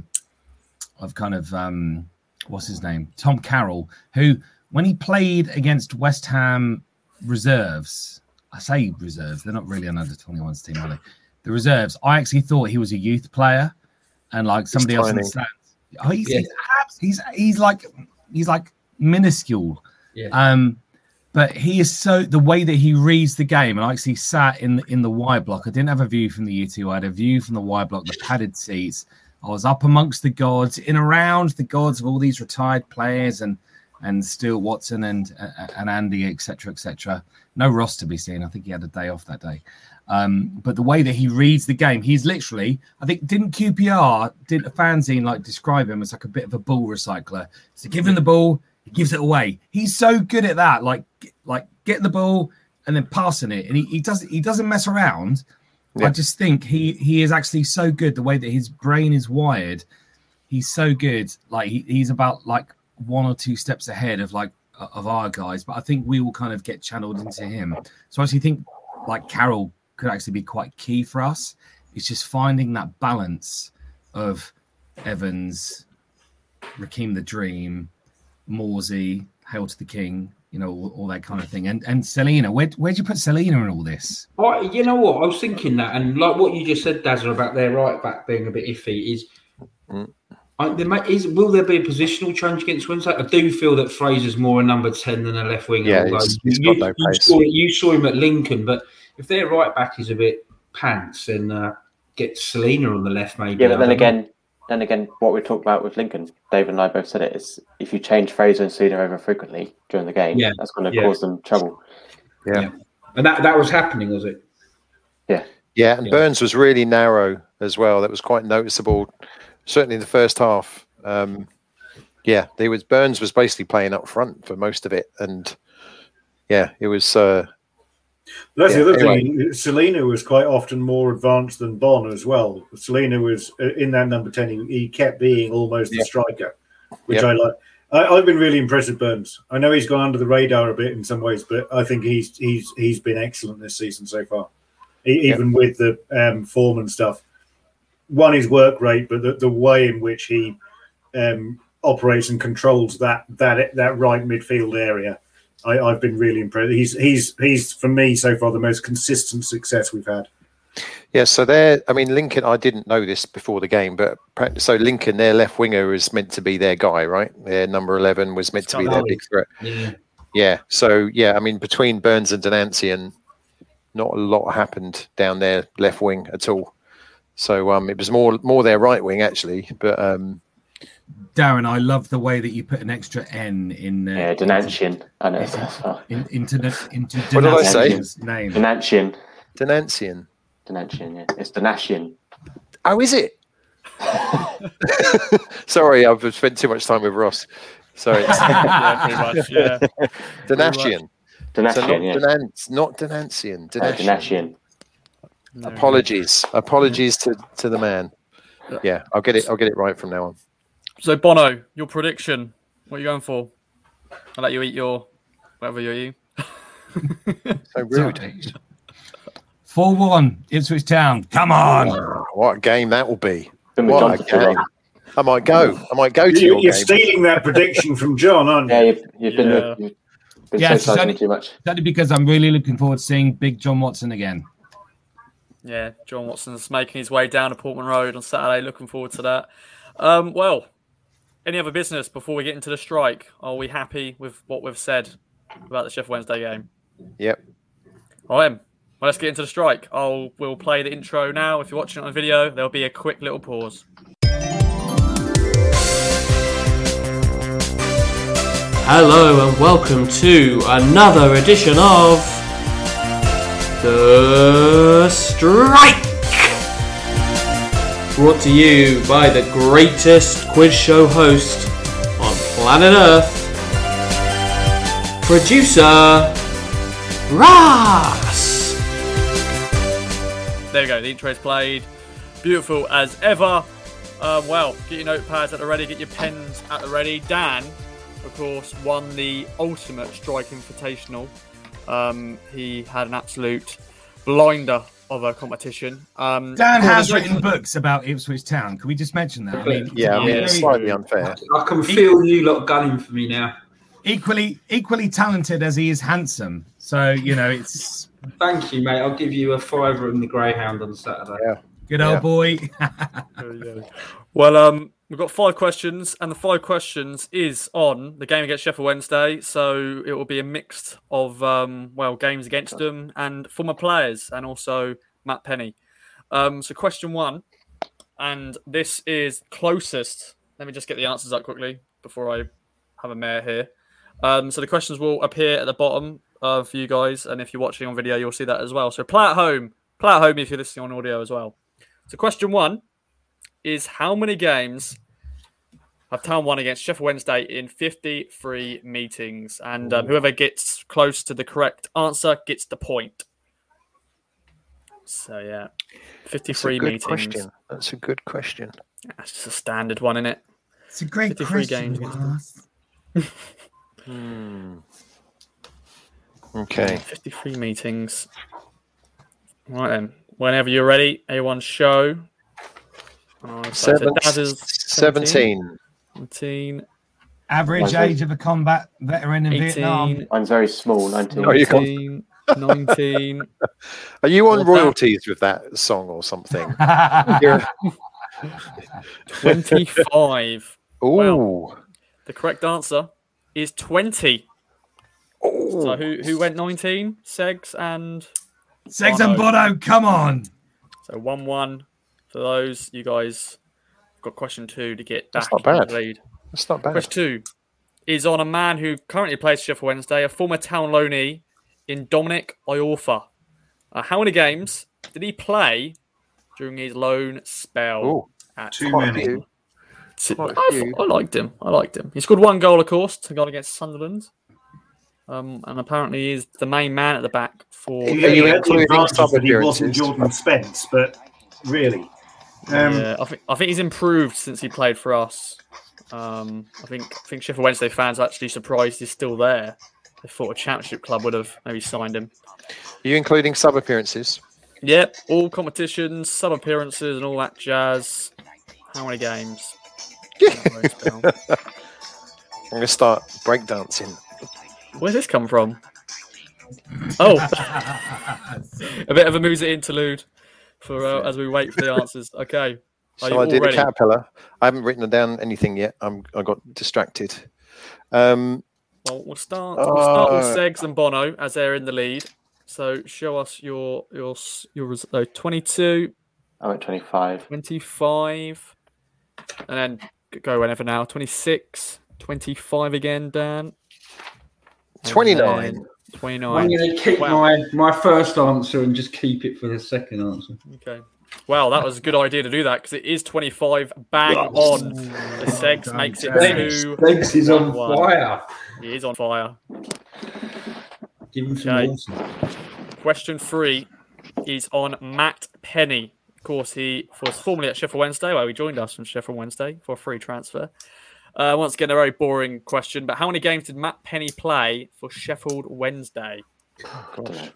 of kind of um, what's his name, Tom Carroll, who when he played against West Ham reserves, I say reserves, they're not really an under twenty-ones team, are they? The reserves. I actually thought he was a youth player, and like somebody else in the tiny. stands. Oh, he's, Yeah. he's abs- he's he's like he's like minuscule. Yeah. Um, but he is so the way that he reads the game, and I actually sat in the, in the wide block. I didn't have a view from the U two. I had a view from the wide block, the padded seats. I was up amongst the gods, in around the gods of all these retired players, and and Stuart Watson and and Andy, et cetera, et cetera. No Ross to be seen. I think he had a day off that day. Um, but the way that he reads the game, he's literally, I think, didn't Q P R, didn't a fanzine like describe him as like a bit of a ball recycler? So give him the ball, he gives it away. He's so good at that, like like getting the ball and then passing it, and he, he doesn't he doesn't mess around. Yeah. I just think he he is actually so good. The way that his brain is wired, he's so good. Like he, he's about like one or two steps ahead of like of our guys. But I think we will kind of get channeled into him. So I actually think like Carroll could actually be quite key for us. It's just finding that balance of Evans, Raheem the Dream, Morsey, Hail to the King, you know, all, all that kind of thing. And and Selena, where where'd you put Selena in all this? I, you know what? I was thinking that, and like what you just said, Dazza, about their right back being a bit iffy, is Mm. I, there may, is, will there be a positional change against Wednesday? I do feel that Fraser's more a number ten than a left winger. Yeah, although he's- he's you, got no you, pace. saw, you saw him at Lincoln, but if their right back is a bit pants, then uh, get Selena on the left, maybe. Yeah, but I then don't know. again, then again, what we talked about with Lincoln, David and I both said it, is if you change Fraser and Selena over frequently during the game, Yeah, that's going to yeah. cause them trouble. Yeah. Yeah. And that, that was happening, was it? Yeah. Yeah, and Yeah. Burns was really narrow as well. That was quite noticeable, certainly in the first half. Um, yeah, there was Burns was basically playing up front for most of it, and yeah, it was. Uh, That's Yeah, the other anyway. thing. Selena was quite often more advanced than Bon as well. Selena was uh, in that number ten. He, he kept being almost the Yep. striker, which Yep. I like. I, I've been really impressed with Burns. I know he's gone under the radar a bit in some ways, but I think he's he's he's been excellent this season so far. E- Even with the um, form and stuff. One, his work rate, but the, the way in which he um, operates and controls that that that right midfield area. I, I've been really impressed. He's he's he's for me so far the most consistent success we've had. yeah, so there. I mean, Lincoln. I didn't know this before the game, but prac- so Lincoln, their left winger is meant to be their guy, right? Their number eleven was meant to be their Scarlatti. big threat. Yeah. Yeah. So yeah, I mean, between Burns and Denancian, not a lot happened down their left wing at all. So um, it was more more their right wing actually, but um, Darren, I love the way that you put an extra N in. Uh, Yeah, Denantian. I know. That's well. In, into the into What did I say? Denantian's name. Denantian. Denancian. Denantian, yeah. It's Denashian. Oh, is it? Sorry, I've spent too much time with Ross. Sorry, it's yeah, pretty much. Yeah. Denacian. So not, Denashian, yeah. Denan- not Denancian. Uh, Denacian. Denashian. Apologies. Apologies to, to the man. Yeah, I'll get it. I'll get it right from now on. So Bono, your prediction? What are you going for? I'll let you eat your whatever you eat. So rude. four one, Ipswich Town. Come on. What a game that will be. Been with What John a for too long. game. I might go. I might go to You, your you're game. stealing that prediction from John, aren't you? Yeah, you've, you've been, Yeah. you've been Yeah, it's socialising only- too much. That's because I'm really looking forward to seeing Big John Watson again. Yeah, John Watson's making his way down to Portman Road on Saturday. Looking forward to that. Um, well, any other business before we get into the strike? Are we happy with what we've said about the Sheffield Wednesday game? Yep. All right, well, let's get into the strike. I'll we'll play the intro now. If you're watching it on video, there'll be a quick little pause. Hello and welcome to another edition of The Strike! Brought to you by the greatest quiz show host on planet Earth, producer Ross! There we go. The intro's played. Beautiful as ever. Um, well, get your notepads at the ready. Get your pens at the ready. Dan, of course, won the ultimate strike invitational. Um, he had an absolute blinder of a competition. Um, Dan well, has the- written books about Ipswich Town. Can we just mention that? I mean, Yeah, I mean, Yeah. it's slightly unfair. I can feel you lot gunning for me now. equally equally talented as he is handsome. So, you know, it's Thank you, mate. I'll give you a fiver in the Greyhound on Saturday. Yeah. good old Yeah. boy. Well, um, we've got five questions, and the five questions is on the game against Sheffield Wednesday. So it will be a mix of um, well games against them and former players, and also Matt Penny. Um, so question one, and this is closest. Let me just get the answers up quickly before I have a mare here. Um, so the questions will appear at the bottom uh, for you guys, and if you're watching on video, you'll see that as well. So play at home. Play at home if you're listening on audio as well. So question one is how many games have Town won against Sheffield Wednesday in fifty-three meetings? And um, whoever gets close to the correct answer gets the point. So, yeah, That's a fifty-three good meetings. question. That's a good question. That's just a standard one, isn't it? It's a great fifty-three question. games against Ross. Hmm. Okay. fifty-three meetings. Right then. Whenever you're ready, A one show. Oh, so Seven, Daz is seventeen. seventeen, Average Okay. age of a combat veteran in Vietnam. eighteen, Mine's very small, nineteen. Oh, you can't- nineteen, nineteen. Are you on What's that? royalties with that song or something? You're- twenty-five. Ooh. Wow. The correct answer is twenty. Ooh. So who who went nineteen? Segs and Segs and Bono, come on. So one one for those. You guys got question two to get back That's not in bad. the lead. That's not bad. Question two is on a man who currently plays Sheffield Wednesday, a former Town loanee in Dominic Iorfa. Uh, how many games did he play during his loan spell? Ooh. At Too Quite a many. few. I, Quite a I, few. I liked him. I liked him. He scored one goal, of course, to go against Sunderland. Um, and apparently is the main man at the back for. He, Are he you had the including advantage sub that he wasn't appearances? Jordan Spence, but really. Um, yeah, I think I think he's improved since he played for us. Um, I think I think Sheffield Wednesday fans are actually surprised he's still there. They thought a championship club would have maybe signed him. Are you including sub appearances? Yep, all competitions, sub appearances, and all that jazz. How many games? I'm going to start breakdancing. Where's this come from? Oh, a bit of a music interlude for uh, as we wait for the answers. Okay, are Shall you I all do the ready? caterpillar? I haven't written down anything yet. I'm, I got distracted. Um, Well, we'll start. We'll start with Uh, Segs and Bono as they're in the lead. So show us your your your res- oh, twenty-two, I went twenty-five. twenty-five, and then go whenever now. twenty-six, twenty-five again, Dan. And twenty-nine. then I'm twenty-nine. going to keep Wow. my, my first answer and just keep it for the second answer. Okay. Wow, that was a good idea to do that because it is twenty-five. Bang on. The Segs done, makes it Dan. two. Legs is on one. fire. He is on fire. Give him some Okay. water. Question three is on Matt Penny. Of course, he was formerly at Sheffield Wednesday, where he joined us from Sheffield Wednesday for a free transfer. Uh, once again, a very boring question, but how many games did Matt Penny play for Sheffield Wednesday? Gosh.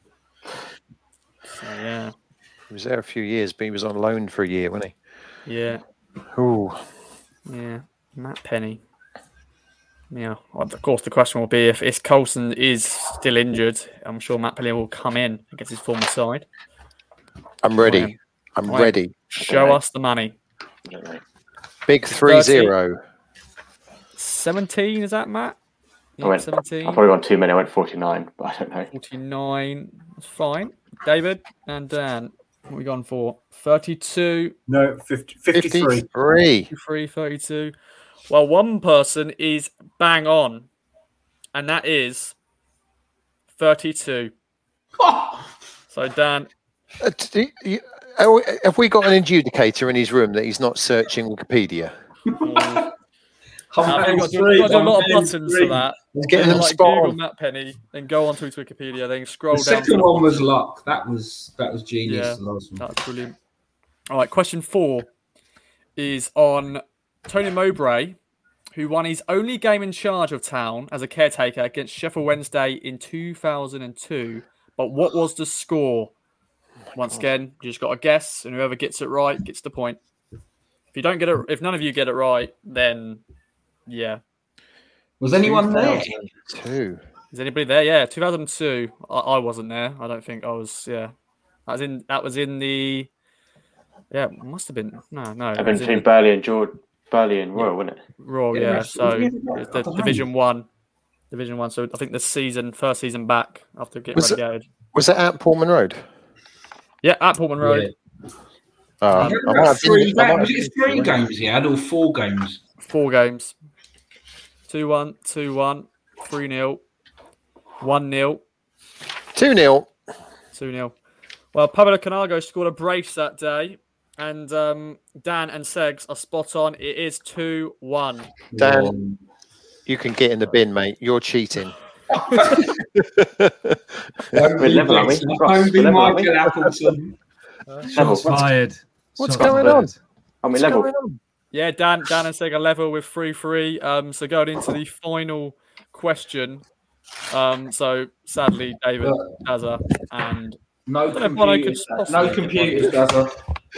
So, yeah, He was there a few years, but he was on loan for a year, wasn't yeah, he? Ooh. yeah. Matt Penny. Yeah, well, of course, the question will be if, if Coulson is still injured, I'm sure Matt Penny will come in against his former side. I'm ready. I'm Right. ready. Show us the money. I don't know. Big three zero. seventeen, is that, Matt? I went, I've seventeen. probably gone too many. I went forty-nine, but I don't know. forty-nine. That's fine. David and Dan, what are we gone for? thirty-two, no, fifty, fifty-three. fifty-three. fifty-three, thirty-two. Well, one person is bang on, and that is thirty-two. So, Dan, Uh, do you- are we- have we got an adjudicator in his room that he's not searching Wikipedia? uh, I'm you've got to three, you've got to do a I'm lot of doing buttons three. for that. He's getting You've them got to, like, spot Google on. Matt Penny, then go onto his Wikipedia, then scroll The down. to second the- one was luck. That was that was genius. Yeah. The last one. That's brilliant. All right, question four is on Tony Mowbray, who won his only game in charge of Town as a caretaker against Sheffield Wednesday in two thousand two. But what was the score? Once again, you just got to guess, and whoever gets it right gets the point. If you don't get it, if none of you get it right, then yeah. Was anyone there? Two. Is anybody there? Yeah, two thousand two. I, I wasn't there. I don't think I was. Yeah, that was in. That was in the. Yeah, it must have been. No, no. I've it been was in between the Burley and George, Burley and Royal, wasn't it? Royal, Yeah, yeah. that's- So yeah, it was I the don't know. Division One, Division One. So I think the season, first season back after getting Was it- relegated. Was it at Portman Road? Yeah, at Portman Road, Oh, I I don't might know, have three, been- I might was have it three games he had or four games? four games. Two one, two one, three nil, one nil, two nil. two nil. Well, Pablo Canago scored a brace that day, and um, Dan and Segs are spot on. It is two one. Dan, you can get in the bin, mate. You're cheating. Don't We're be, level, aren't we? Vixen, Ross, don't be we're level, aren't we? Michael Appleton. Shots fired. What's Shots going fired. on? Are we What's level? going on? Yeah, Dan, Dan and Seg are level with three three. Um, so going into the final question. Um, so sadly, David Dazza and No don't know if Bono could computers. possibly No computers, does it?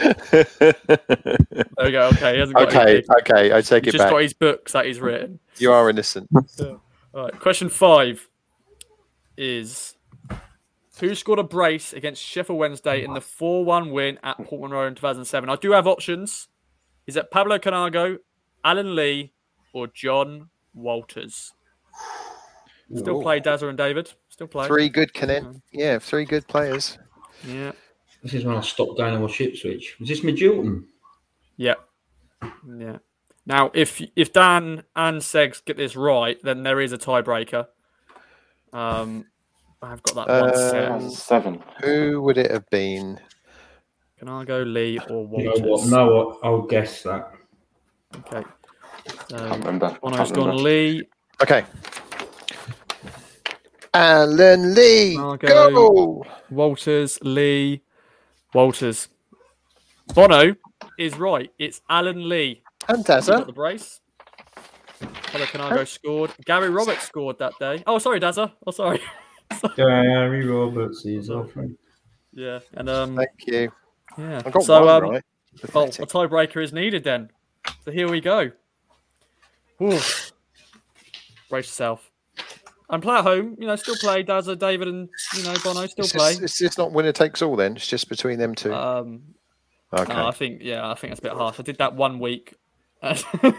there we go. Okay, he hasn't got Okay, anything. okay, I take He's it just back. got his books that he's written. You are innocent. All right, question five is Who scored a brace against Sheffield Wednesday in the four one win at Portman Road in two thousand seven? I do have options. Is it Pablo Canago, Alan Lee, or John Walters? Still Ooh. play, Dazza and David. Still play. Three good connect. Yeah, three good players. Yeah. This is when I stopped going to watch Ipswich. Was this Midgelton? Yeah. Yeah. Now, if if Dan and Segs get this right, then there is a tiebreaker. Um, I've got that one Uh, set. Seven. Who would it have been? Canago, Lee, or You know Walters? what? No, what? I'll guess that. Okay. Can't So, remember. Bono's Can't gone remember. Lee. Okay. Alan Lee, Margot. go! Walters, Lee, Walters. Bono is right. It's Alan Lee. And He got the Dazza. brace. Pablo Canago scored. Gary Roberts scored that day. Oh, sorry, Dazza. Oh, sorry. Gary Roberts is off. Yeah, and um, Thank you. yeah. I got so one um, right. oh, a Pathetic. tiebreaker is needed then. So here we go. Ooh. Brace yourself. And play at home. You know, still play. Dazza, David, and you know Bono still It's play. just, it's just not winner takes all then. It's just between them two. Um, Okay. no, I think yeah, I think that's a bit harsh. I did that one week. well,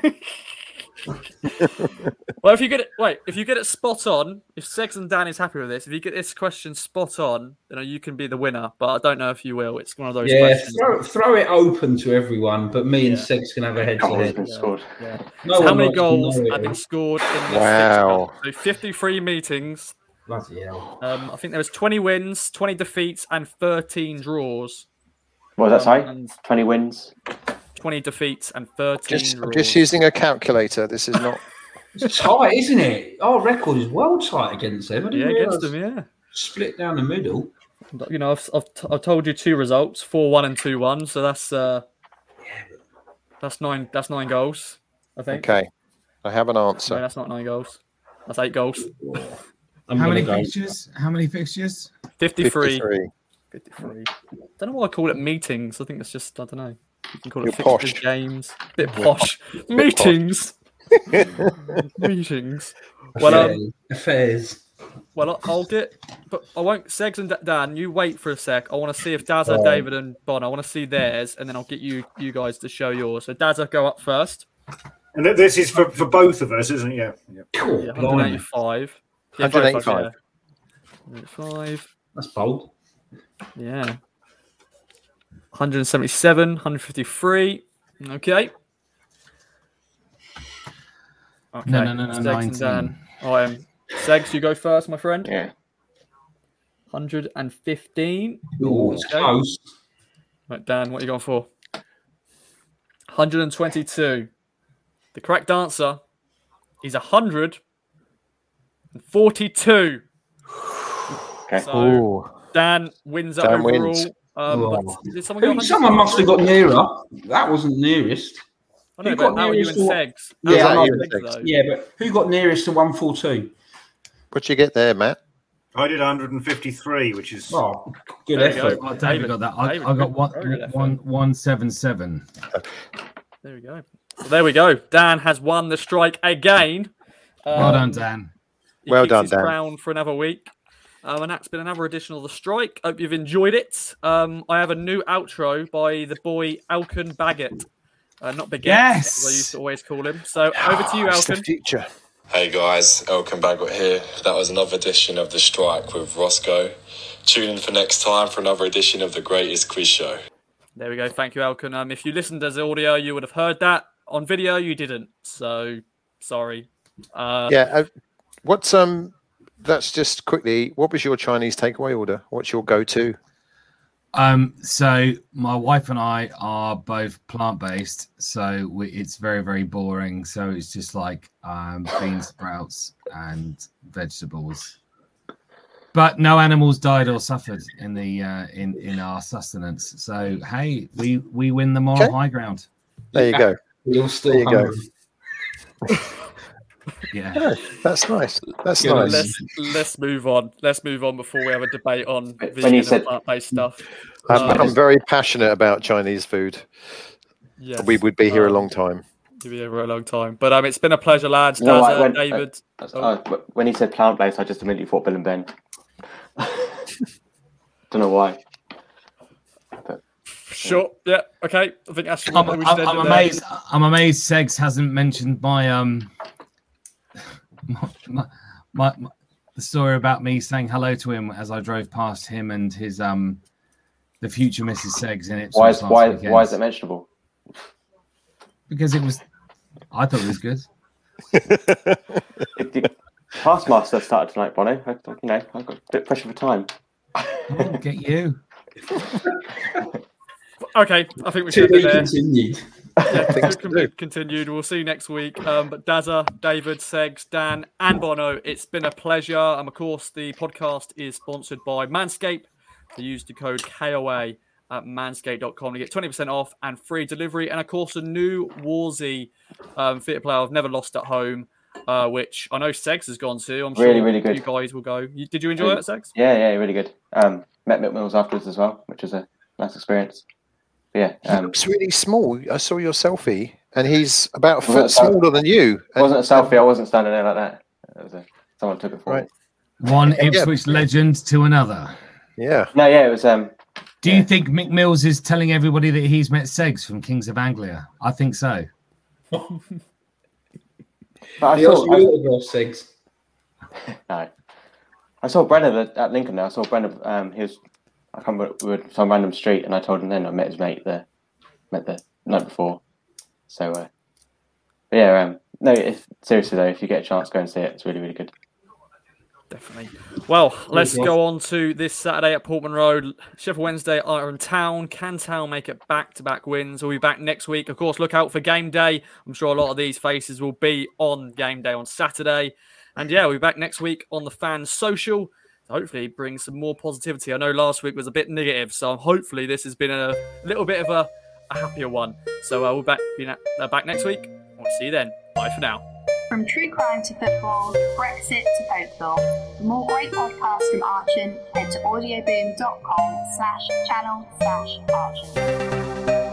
if you get it, wait, if you get it spot on, if Segs and Dan is happy with this, if you get this question spot on, then you can be the winner. But I don't know if you will. It's one of those Yeah, questions. throw, throw it open to everyone, but me and Yeah. Segs can have a head to Goal has head. been scored. Yeah. No So how one many likes to goals know it. have been scored in this Wow. fixture? So fifty-three meetings. Bloody hell. Um, I think there was twenty wins, twenty defeats, and thirteen draws. What does that Um, say? and twenty wins. twenty defeats and thirteen Just, draws. I'm just using a calculator. This is not. It's tight, isn't it? Our record is well tight against them. I didn't yeah, against realise. them, yeah. Split down the middle. You know, I've, I've, t- I've told you two results: four one and two one. So that's uh, that's nine. That's nine goals. I think. Okay. I have an No, answer. that's not nine goals. That's eight goals. I'm How many gonna go- fixtures? How many fixtures? Fifty-three. fifty-three. Fifty-three. Don't know why I call it meetings. I think it's just I don't know. You can call You're it fixtures, posh. games. Bit posh. Meetings. Meetings. Well, Yeah, um, affairs. well, I'll get, but I won't. Segs and Dan, you wait for a sec. I want to see if Dazza, David, and Bon. I want to see theirs, and then I'll get you, you guys to show yours. So Dazza, go up first. And th- this is for, for both of us, isn't it? Yeah. yeah. Cool. Yeah, blimey. one eighty-five. Yeah, both of us, one eighty-five. yeah. one eighty-five. That's bold. Yeah. one seventy-seven, one fifty-three. Okay. Okay. No, no, no, no, Segs and nineteen. Dan. Oh, um, Segs, you go first, my friend. Yeah. one fifteen. Ooh, it's Okay. close. Right, Dan, what are you going for? one twenty-two. The correct answer is one hundred forty-two. Okay. So Ooh. Dan wins that Dan overall. wins. Um, Oh. but did someone, go Who- Someone must have got nearer. That wasn't nearest. I know, who but got now you nearest and to- Segs. Yeah, Now I you know. and Segs, though. Yeah, but who got nearest to one forty-two? What'd you get there, Matt? I did one fifty-three, which is Oh, good There you effort. go. Oh, David, David, got that. I, David, I got one, very good effort. one, one seven seven. There we go. So there we go. Dan has won the strike again. Well Um, done, Dan. He Well keeps done, his Dan. crown for another week. Um, and that's been another edition of The Strike. Hope you've enjoyed it. Um, I have a new outro by the boy Alkan Baggett. Uh, not Baguette, Yes! as I used to always call him. So over to you, It's the Alkan. future. Hey guys, Elkin Baggett here. That was another edition of The Strike with Roscoe. Tune in for next time for another edition of The Greatest Quiz Show. There we go. Thank you, Alkan. Um, if you listened as audio, you would have heard that. On video, you didn't. So, sorry. Uh, Yeah. Uh, what's um? That's just quickly. What was your Chinese takeaway order? What's your go-to? Um, so my wife and I are both plant-based, so we, it's very, very boring. So it's just like um, bean sprouts and vegetables. But no animals died or suffered in the uh, in in our sustenance. So hey, we we win the moral Okay. high ground. There you go. You're still There you go. hungry. Yeah. Yeah, that's nice. That's Good. nice. let's let's move on. Let's move on before we have a debate on When vegan you and said- plant-based stuff. I've Um, become very passionate about Chinese food. yes. We would be here a Um, long time. You'll be here for a long time. But um, it's been a pleasure, lads. You know what, Dazza, when- David. That's- Oh. uh, when he said plant based, I just immediately thought Bill and Ben. Don't know why. Sure. Yeah. Okay. I think that's. I'm, we should I'm, I'm end it amazed. I'm amazed. Segs hasn't mentioned my um, my, my, my, my the story about me saying hello to him as I drove past him and his um, the future Missus Segs in it. Why is why weekend. why is it mentionable? Because it was. I thought it was good. Taskmaster started tonight, Bono. I, you know, I've got a bit of pressure for time. I'll get you. Okay, I think we should be there. Continued. Yeah, it can be continued. We'll see you next week. Um, but Dazza, David, Segs, Dan, and Bono, it's been a pleasure. And of course, the podcast is sponsored by Manscaped. So use the code K O A at manscaped dot com to get twenty percent off and free delivery. And of course, a new Warzy um, theatre play I've never lost at home, uh, which I know Segs has gone to. I'm really, sure really good. You guys will go. You, did you enjoy really, it, Segs? Yeah, yeah, really good. Um, met Mick Mills afterwards as well, which was a nice experience. Yeah, um, he looks really small. I saw your selfie, and he's about a foot smaller than you. It wasn't a selfie. I wasn't standing there like that. It was a, someone took it for right. me. One Ipswich yeah. legend to another. Yeah. No, yeah, it was. Um, Do yeah. you think Mick Mills is telling everybody that he's met Segs from Kings of Anglia? I think so. But I he saw, also autographed Segs. No, I saw Brennan at, at Lincoln. Now I saw Brennan. Um, he was. I come with some random street, and I told him then I met his mate the met the night before. So, uh, yeah, um, no, if, seriously though, if you get a chance, go and see it. It's really, really good. Definitely. Well, let's go on to this Saturday at Portman Road. Sheffield Wednesday are in town. Can Town make it back-to-back wins? We'll be back next week. Of course, look out for game day. I'm sure a lot of these faces will be on game day on Saturday. And yeah, we'll be back next week on the Fans Social. Hopefully bring some more positivity. I know last week was a bit negative, so hopefully this has been a little bit of a, a happier one. So uh, we'll back, be na- uh, back next week. We'll see you then. Bye for now. From true crime to football, Brexit to folklore. For more great podcasts from Archon, head to audioboom.com slash channel slash Archon.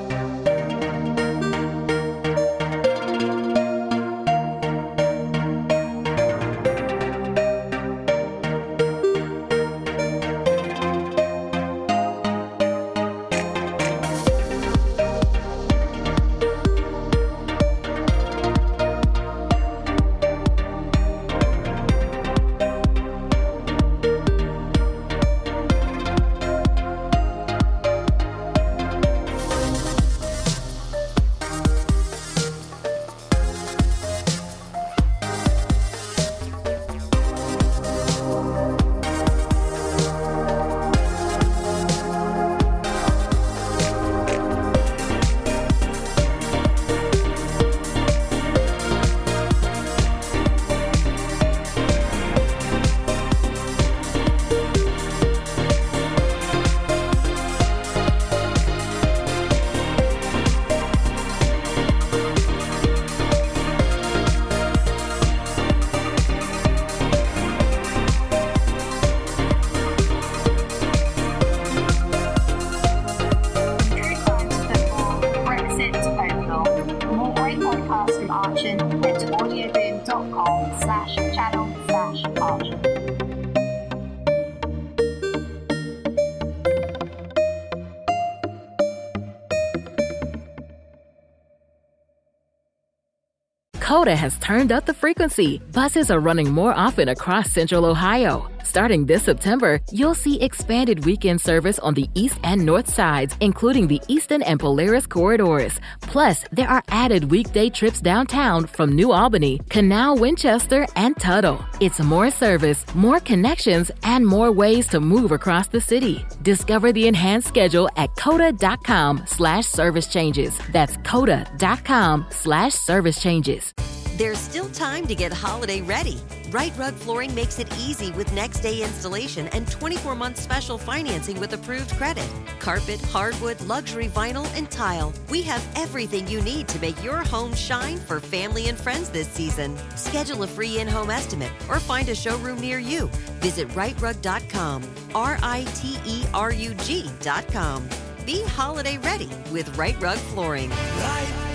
Coda has turned up the frequency. Buses are running more often across Central Ohio. Starting this September, you'll see expanded weekend service on the east and north sides, including the Eastern and Polaris corridors. Plus, there are added weekday trips downtown from New Albany, Canal, Winchester, and Tuttle. It's more service, more connections, and more ways to move across the city. Discover the enhanced schedule at coda.com slash service changes. That's coda.com slash service changes. There's still time to get holiday ready. Right Rug Flooring makes it easy with next day installation and twenty-four month special financing with approved credit. Carpet, hardwood, luxury vinyl, and tile. We have everything you need to make your home shine for family and friends this season. Schedule a free in-home estimate or find a showroom near you. Visit right rug dot com, R I T E R U G dot com. Be holiday ready with Right Rug Flooring. Right.